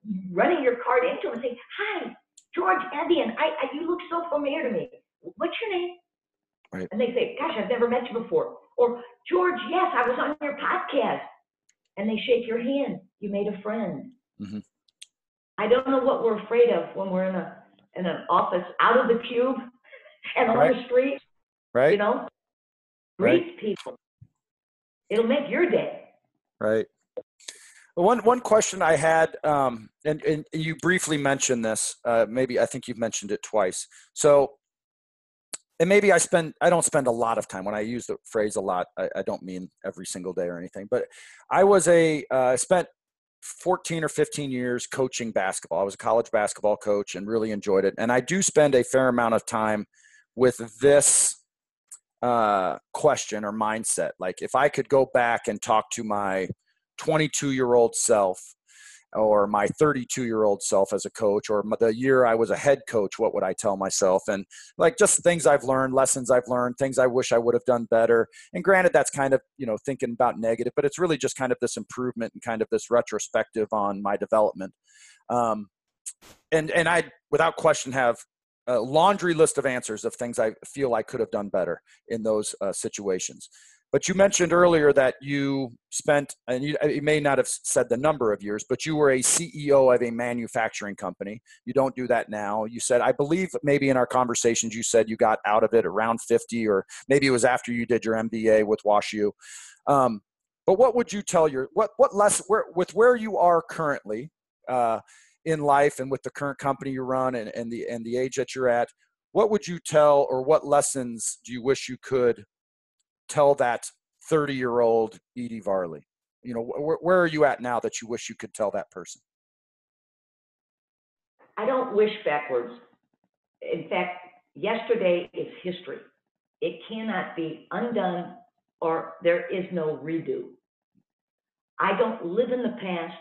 B: running your card into them and saying, hi, George Evian, I, I, you look so familiar to me. What's your name?
A: Right.
B: And they say, gosh, I've never met you before. Or, George, yes, I was on your podcast. And they shake your hand. You made a friend.
A: Mm-hmm.
B: I don't know what we're afraid of when we're in a in an office, out of the cube and on
A: Right.
B: the street.
A: Right.
B: You know,
A: Right.
B: greet people. It'll make your day.
A: Right. One one question I had, um, and, and you briefly mentioned this. Uh, maybe I think you've mentioned it twice. So, and maybe I spend I don't spend a lot of time when I use the phrase a lot. I, I don't mean every single day or anything, but I was a uh, spent fourteen or fifteen years coaching basketball. I was a college basketball coach and really enjoyed it. And I do spend a fair amount of time with this uh, question or mindset. Like if I could go back and talk to my twenty-two year old self or my thirty-two year old self as a coach, or the year I was a head coach, what would I tell myself? And like just things I've learned, lessons I've learned, things I wish I would have done better. And granted, that's kind of, you know, thinking about negative, but it's really just kind of this improvement and kind of this retrospective on my development. Um, and, and I, without question, have a laundry list of answers of things I feel I could have done better in those uh, situations. But you mentioned earlier that you spent, and you, you may not have said the number of years, but you were a C E O of a manufacturing company. You don't do that now. You said, I believe maybe in our conversations, you said you got out of it around fifty, or maybe it was after you did your M B A with WashU. Um, but what would you tell your, what, what less, where, with where you are currently uh, in life and with the current company you run and, and, the, and the age that you're at, what would you tell, or what lessons do you wish you could tell that thirty year old Edie Varley? You know, wh- where are you at now that you wish you could tell that person?
B: I don't wish backwards. In fact, yesterday is history. It cannot be undone, or there is no redo. I don't live in the past.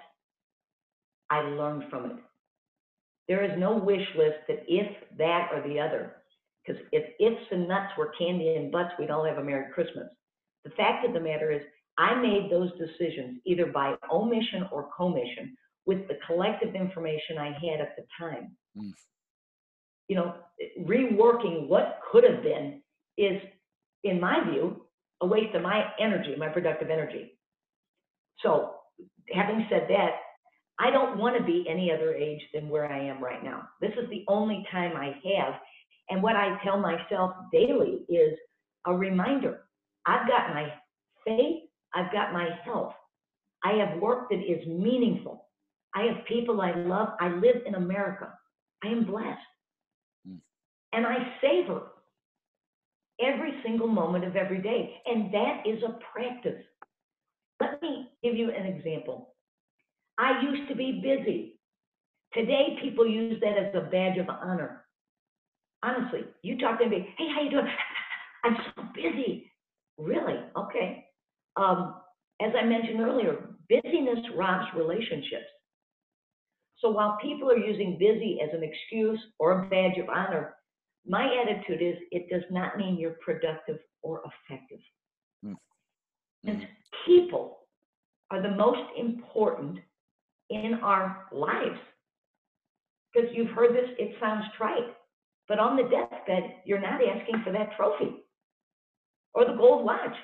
B: I learn from it. There is no wish list that if, that, or the other. Because if ifs and nuts were candy and butts, we'd all have a Merry Christmas. The fact of the matter is, I made those decisions either by omission or commission with the collective information I had at the time. Mm. You know, reworking what could have been is, in my view, a waste of my energy, my productive energy. So, having said that, I don't want to be any other age than where I am right now. This is the only time I have. And what I tell myself daily is a reminder. I've got my faith. I've got my health. I have work that is meaningful. I have people I love. I live in America. I am blessed. Mm. And I savor every single moment of every day. And that is a practice. Let me give you an example. I used to be busy. Today, people use that as a badge of honor. Honestly, you talk to me, hey, how you doing? I'm so busy. Really? Okay. Um, as I mentioned earlier, busyness robs relationships. So while people are using busy as an excuse or a badge of honor, my attitude is it does not mean you're productive or effective. Mm-hmm. And people are the most important in our lives. Because you've heard this, it sounds trite. But on the deathbed, you're not asking for that trophy or the gold watch.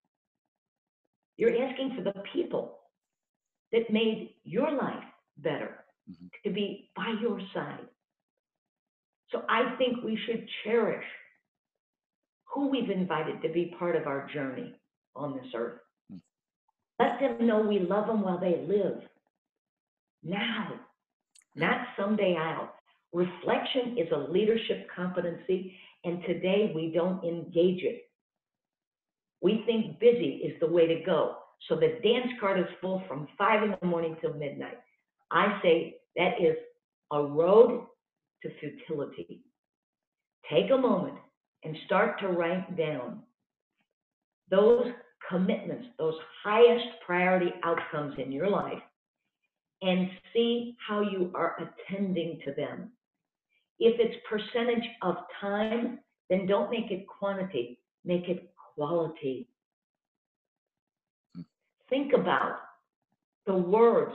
B: You're asking for the people that made your life better, mm-hmm. to be by your side. So I think we should cherish who we've invited to be part of our journey on this earth. Mm-hmm. Let them know we love them while they live. Now, not someday out. Reflection is a leadership competency, and today we don't engage it. We think busy is the way to go. So the dance card is full from five in the morning till midnight. I say that is a road to futility. Take a moment and start to write down those commitments, those highest priority outcomes in your life, and see how you are attending to them. If it's percentage of time, then don't make it quantity, make it quality. Think about the words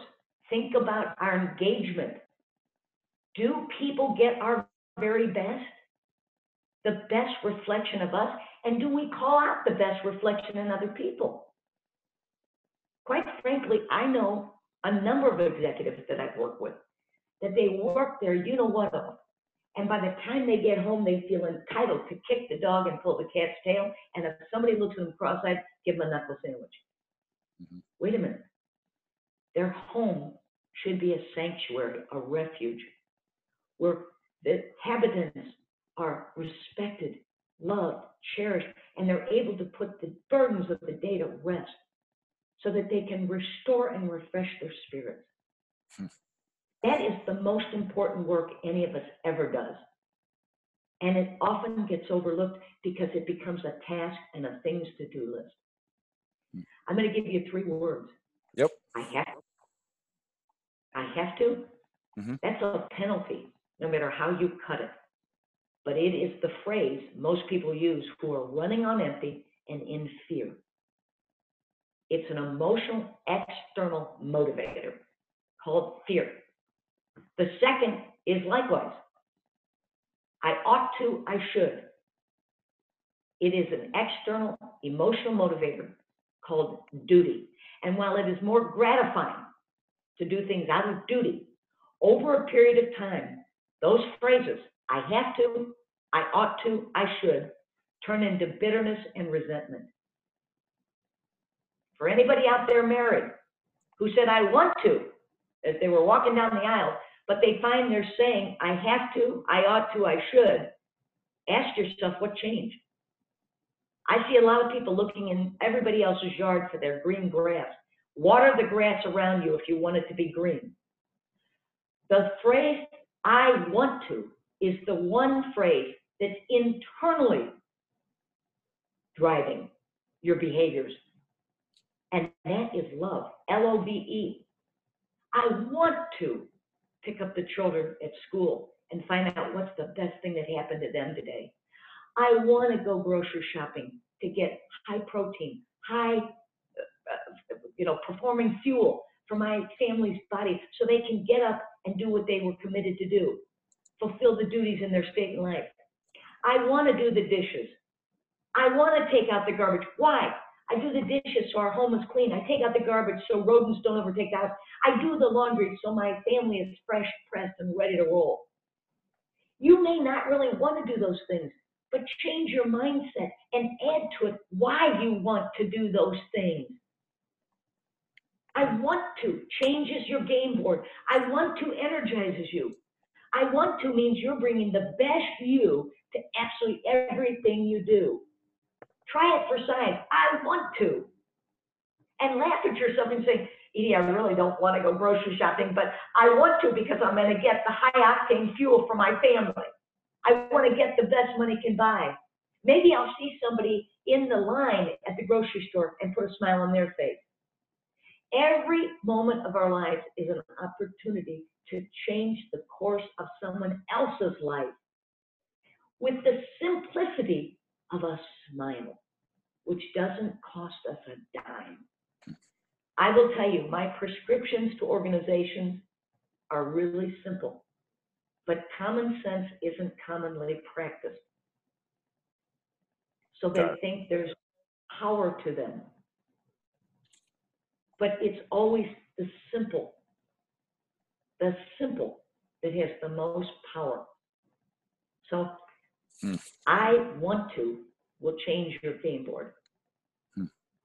B: Think about our engagement. Do people get our very best? The best reflection of us? And do we call out the best reflection in other people? Quite frankly, I know a number of executives that I've worked with that they work their you know what of. And by the time they get home, they feel entitled to kick the dog and pull the cat's tail. And if somebody looks at them cross-eyed, give them a knuckle sandwich. Mm-hmm. Wait a minute. Their home should be a sanctuary, a refuge, where the inhabitants are respected, loved, cherished, and they're able to put the burdens of the day to rest so that they can restore and refresh their spirits. Hmm. That is the most important work any of us ever does. And it often gets overlooked because it becomes a task and a things to do list. Hmm. I'm going to give you three words.
A: Yep.
B: I have to. I have to. Mm-hmm. That's a penalty, no matter how you cut it. But it is the phrase most people use who are running on empty and in fear. It's an emotional external motivator called fear. The second is likewise. I ought to, I should. It is an external emotional motivator called duty. And while it is more gratifying to do things out of duty, over a period of time, those phrases, I have to, I ought to, I should, turn into bitterness and resentment. For anybody out there married who said, I want to, as they were walking down the aisle, but they find they're saying, I have to, I ought to, I should, ask yourself what changed. I see a lot of people looking in everybody else's yard for their green grass. Water the grass around you if you want it to be green. The phrase, I want to, is the one phrase that's internally driving your behaviors. And that is love, L O V E. I want to pick up the children at school and find out what's the best thing that happened to them today. I want to go grocery shopping to get high protein, high, uh, you know, performing fuel for my family's body so they can get up and do what they were committed to do, fulfill the duties in their state and life. I want to do the dishes. I want to take out the garbage. Why? I do the dishes so our home is clean. I take out the garbage so rodents don't overtake the house. I do the laundry so my family is fresh, pressed, and ready to roll. You may not really want to do those things, but change your mindset and add to it why you want to do those things. I want to changes your game board. I want to energizes you. I want to means you're bringing the best you to absolutely everything you do. Try it for size. I want to. And laugh at yourself and say, Edie, I really don't want to go grocery shopping, but I want to because I'm going to get the high octane fuel for my family. I want to get the best money can buy. Maybe I'll see somebody in the line at the grocery store and put a smile on their face. Every moment of our lives is an opportunity to change the course of someone else's life with the simplicity of a smile, which doesn't cost us a dime. I will tell you, my prescriptions to organizations are really simple, but common sense isn't commonly practiced. So they think there's power to them. But it's always the simple, the simple that has the most power. So hmm. I want to will change your game board.
A: Hmm.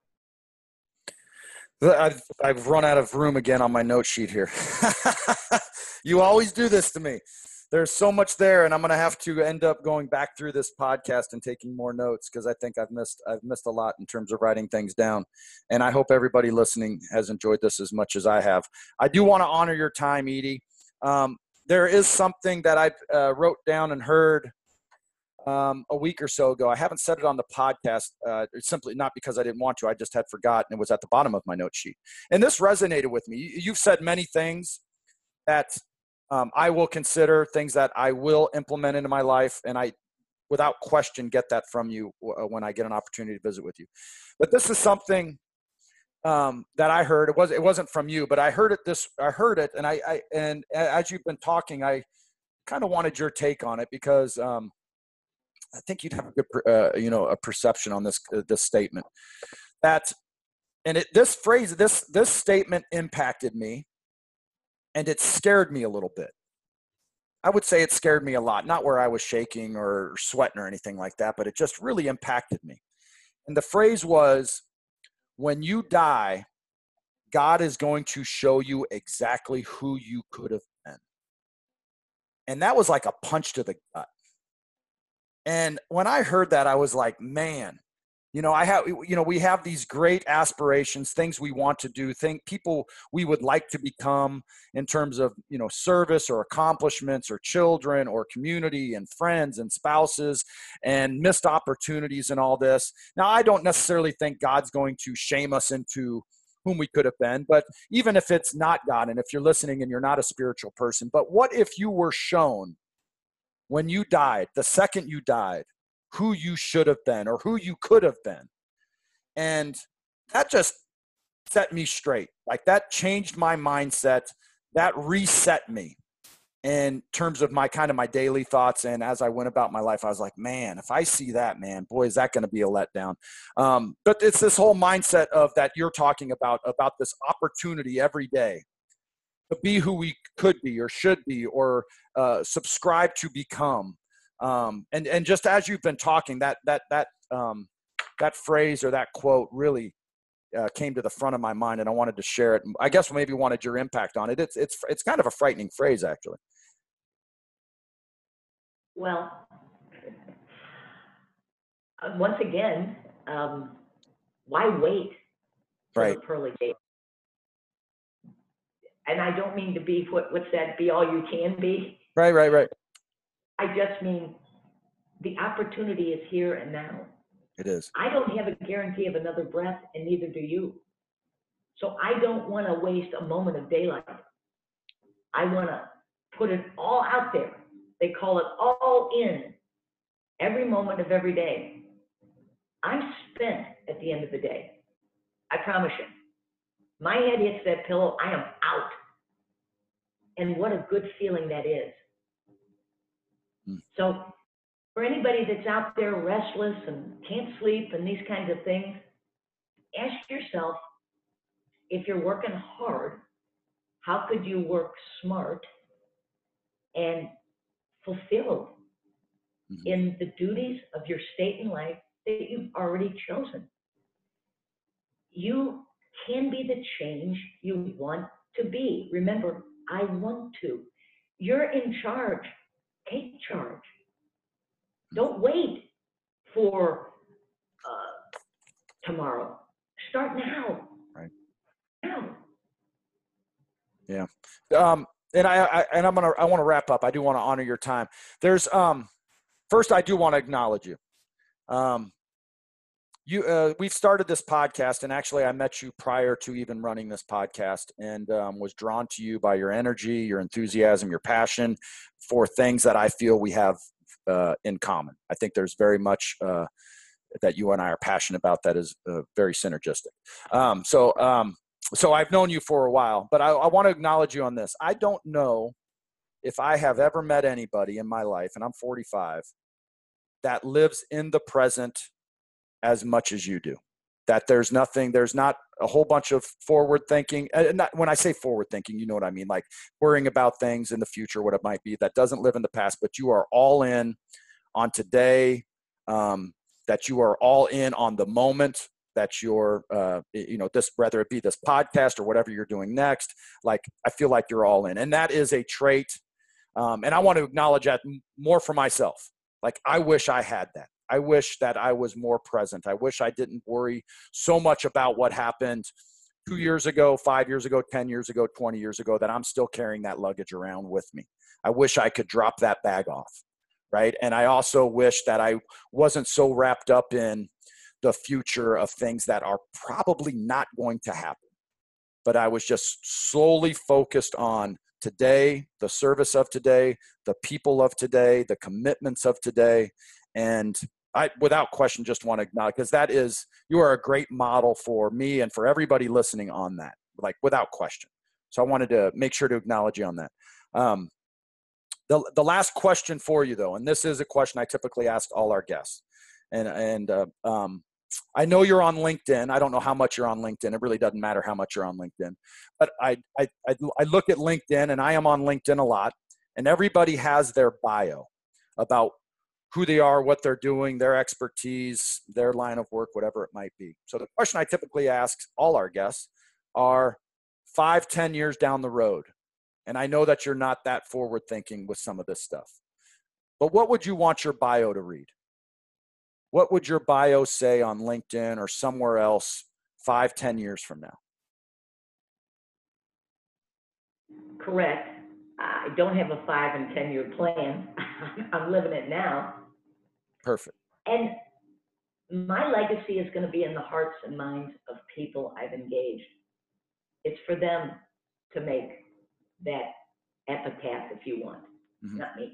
A: I've, I've run out of room again on my note sheet here. You always do this to me. There's so much there, and I'm going to have to end up going back through this podcast and taking more notes because I think I've missed I've missed a lot in terms of writing things down. And I hope everybody listening has enjoyed this as much as I have. I do want to honor your time, Edie. Um, there is something that I uh, wrote down and heard um, a week or so ago. I haven't said it on the podcast. Uh, it's simply not because I didn't want to. I just had forgotten. It was at the bottom of my note sheet. And this resonated with me. You've said many things that Um, I will consider, things that I will implement into my life, and I, without question, get that from you when I get an opportunity to visit with you. But this is something um, that I heard. It was it wasn't from you, but I heard it this. I heard it, and I, I and as you've been talking, I kind of wanted your take on it because um, I think you'd have a good, uh, you know, a perception on this uh, this statement. That and it this phrase this this statement impacted me, and it scared me a little bit. I would say it scared me a lot, not where I was shaking or sweating or anything like that, but it just really impacted me. And the phrase was, when you die, God is going to show you exactly who you could have been. And that was like a punch to the gut. And when I heard that, I was like, man, you know, I have, you know, we have these great aspirations, things we want to do, think people we would like to become in terms of, you know, service or accomplishments or children or community and friends and spouses and missed opportunities and all this. Now, I don't necessarily think God's going to shame us into whom we could have been, but even if it's not God, and if you're listening and you're not a spiritual person, but what if you were shown when you died, the second you died, who you should have been or who you could have been? And that just set me straight. Like that changed my mindset. That reset me in terms of my kind of my daily thoughts. And as I went about my life, I was like, man, if I see that, man, boy, is that going to be a letdown. Um, but it's this whole mindset of that you're talking about, about this opportunity every day to be who we could be or should be or uh, subscribe to become. Um, and, and just as you've been talking, that, that, that, um, that phrase or that quote really uh, came to the front of my mind, and I wanted to share it. I guess maybe wanted your impact on it. It's, it's, it's kind of a frightening phrase, actually.
B: Well, uh, once again, um, why wait for
A: Right.
B: the pearly gate? And I don't mean to be, what, what's that, be all you can be.
A: Right, right, right.
B: I just mean the opportunity is here and now.
A: It is.
B: I don't have a guarantee of another breath, and neither do you. So I don't want to waste a moment of daylight. I want to put it all out there. They call it all in, every moment of every day. I'm spent at the end of the day. I promise you. My head hits that pillow, I am out. And what a good feeling that is. Hmm. So for anybody that's out there restless and can't sleep and these kinds of things, ask yourself, if you're working hard, how could you work smart and fulfilled mm-hmm. in the duties of your state in life that you've already chosen? You can be the change you want to be. Remember, I want to. You're in charge. Take charge. Don't wait for uh, tomorrow. Start now.
A: Right.
B: Now.
A: Yeah. Um, and I, I and I'm gonna I want to wrap up. I do want to honor your time. There's um first I do want to acknowledge you. Um you uh, we've started this podcast, and actually I met you prior to even running this podcast, and um, was drawn to you by your energy, your enthusiasm, your passion for things that I feel we have uh, in common. I think there's very much uh, that you and I are passionate about that is uh, very synergistic. Um, so um, so I've known you for a while, but I, I want to acknowledge you on this. I don't know if I have ever met anybody in my life, and I'm forty-five, that lives in the present as much as you do. That there's nothing, there's not a whole bunch of forward thinking. And not, when I say forward thinking, you know what I mean, like worrying about things in the future, what it might be, that doesn't live in the past, but you are all in on today, um, that you are all in on the moment, that you're, uh, you know, this, whether it be this podcast or whatever you're doing next, like, I feel like you're all in. And that is a trait. Um, and I want to acknowledge that more for myself. Like, I wish I had that. I wish that I was more present. I wish I didn't worry so much about what happened two years ago, five years ago, ten years ago, twenty years ago, that I'm still carrying that luggage around with me. I wish I could drop that bag off, right? And I also wish that I wasn't so wrapped up in the future of things that are probably not going to happen. But I was just slowly focused on today, the service of today, the people of today, the commitments of today, and I, without question, just want to acknowledge, because that is, you are a great model for me and for everybody listening on that, like without question. So I wanted to make sure to acknowledge you on that. Um, the, the last question for you though, and this is a question I typically ask all our guests, and, and uh, um, I know you're on LinkedIn. I don't know how much you're on LinkedIn. It really doesn't matter how much you're on LinkedIn, but I, I, I, I look at LinkedIn, and I am on LinkedIn a lot, and everybody has their bio about who they are, what they're doing, their expertise, their line of work, whatever it might be. So the question I typically ask all our guests are five, ten years down the road. And I know that you're not that forward thinking with some of this stuff, but what would you want your bio to read? What would your bio say on LinkedIn or somewhere else five, ten years from now?
B: Correct. I don't have a five and ten year plan. I'm living it now.
A: Perfect.
B: And my legacy is going to be in the hearts and minds of people I've engaged. It's for them to make that epitaph, if you want, mm-hmm. not me.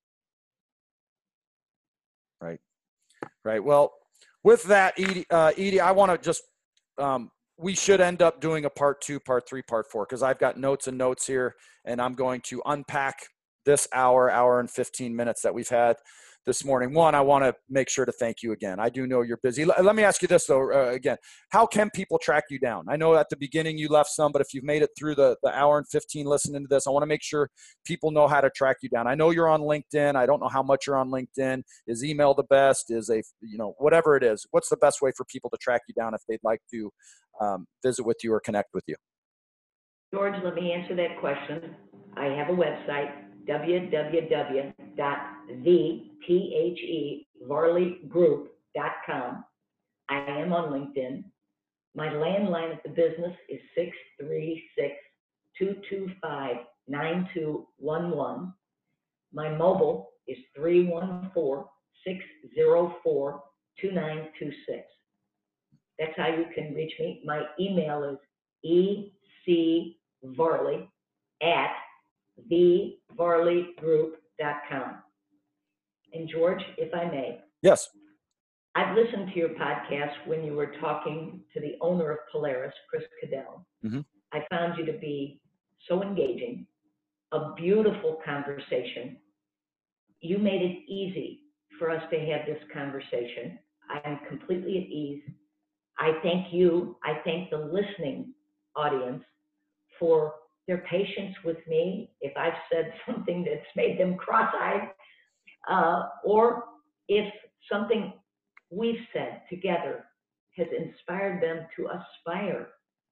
A: Right. Right. Well, with that, Edie, uh, Edie, I want to just, um, we should end up doing a part two, part three, part four, because I've got notes and notes here, and I'm going to unpack this hour, hour and fifteen minutes that we've had this morning. One, I want to make sure to thank you again. I do know you're busy. L- let me ask you this though, uh, again, how can people track you down? I know at the beginning you left some, but if you've made it through the, the hour and fifteen listening to this, I want to make sure people know how to track you down. I know you're on LinkedIn. I don't know how much you're on LinkedIn. Is email the best? Is a, you know, whatever it is, what's the best way for people to track you down if they'd like to um, visit with you or connect with you?
B: George, let me answer that question. I have a website, w w w dot the varley group dot com. I am on LinkedIn. My landline at the business is six three six, two two five, nine two one one. My mobile is three one four, six zero four, two nine two six. That's how you can reach me. My email is ecvarley at the varley group dot com. And George, if I may.
A: Yes.
B: I've listened to your podcast when you were talking to the owner of Polaris, Chris Cadell. Mm-hmm. I found you to be so engaging, a beautiful conversation. You made it easy for us to have this conversation. I'm completely at ease. I thank you. I thank the listening audience for their patience with me. If I've said something that's made them cross-eyed, uh, or if something we've said together has inspired them to aspire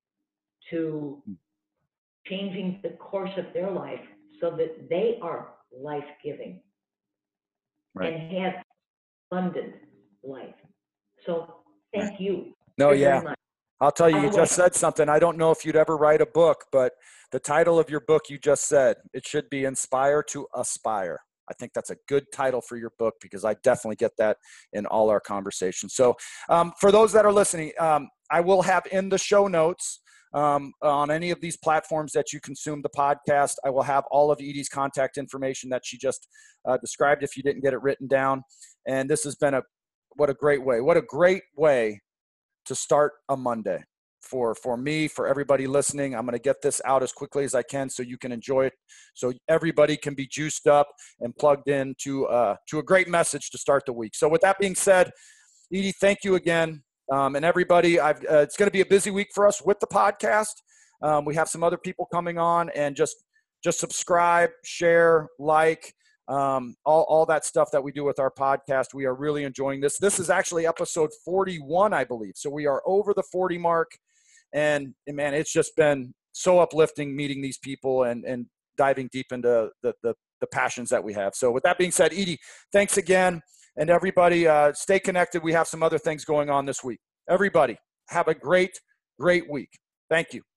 B: to changing the course of their life so that they are life-giving, right, and have abundant life. So thank right. you.
A: No, yeah. I'll tell you, you just said something. I don't know if you'd ever write a book, but the title of your book you just said, it should be Inspire to Aspire. I think that's a good title for your book because I definitely get that in all our conversations. So um, for those that are listening, um, I will have in the show notes um, on any of these platforms that you consume the podcast, I will have all of Edie's contact information that she just uh, described if you didn't get it written down. And this has been a, what a great way, what a great way to start a Monday for, for me, for everybody listening. I'm going to get this out as quickly as I can so you can enjoy it, so everybody can be juiced up and plugged in to, uh, to a great message to start the week. So with that being said, Edie, thank you again. Um, and everybody, I've, uh, it's going to be a busy week for us with the podcast. Um, we have some other people coming on, and just, just subscribe, share, like, Um, all, all that stuff that we do with our podcast. We are really enjoying this. This is actually episode forty-one, I believe. So we are over the forty mark, and, and man, it's just been so uplifting meeting these people and, and diving deep into the, the, the passions that we have. So with that being said, Edie, thanks again. And everybody, uh, stay connected. We have some other things going on this week. Everybody have a great, great week. Thank you.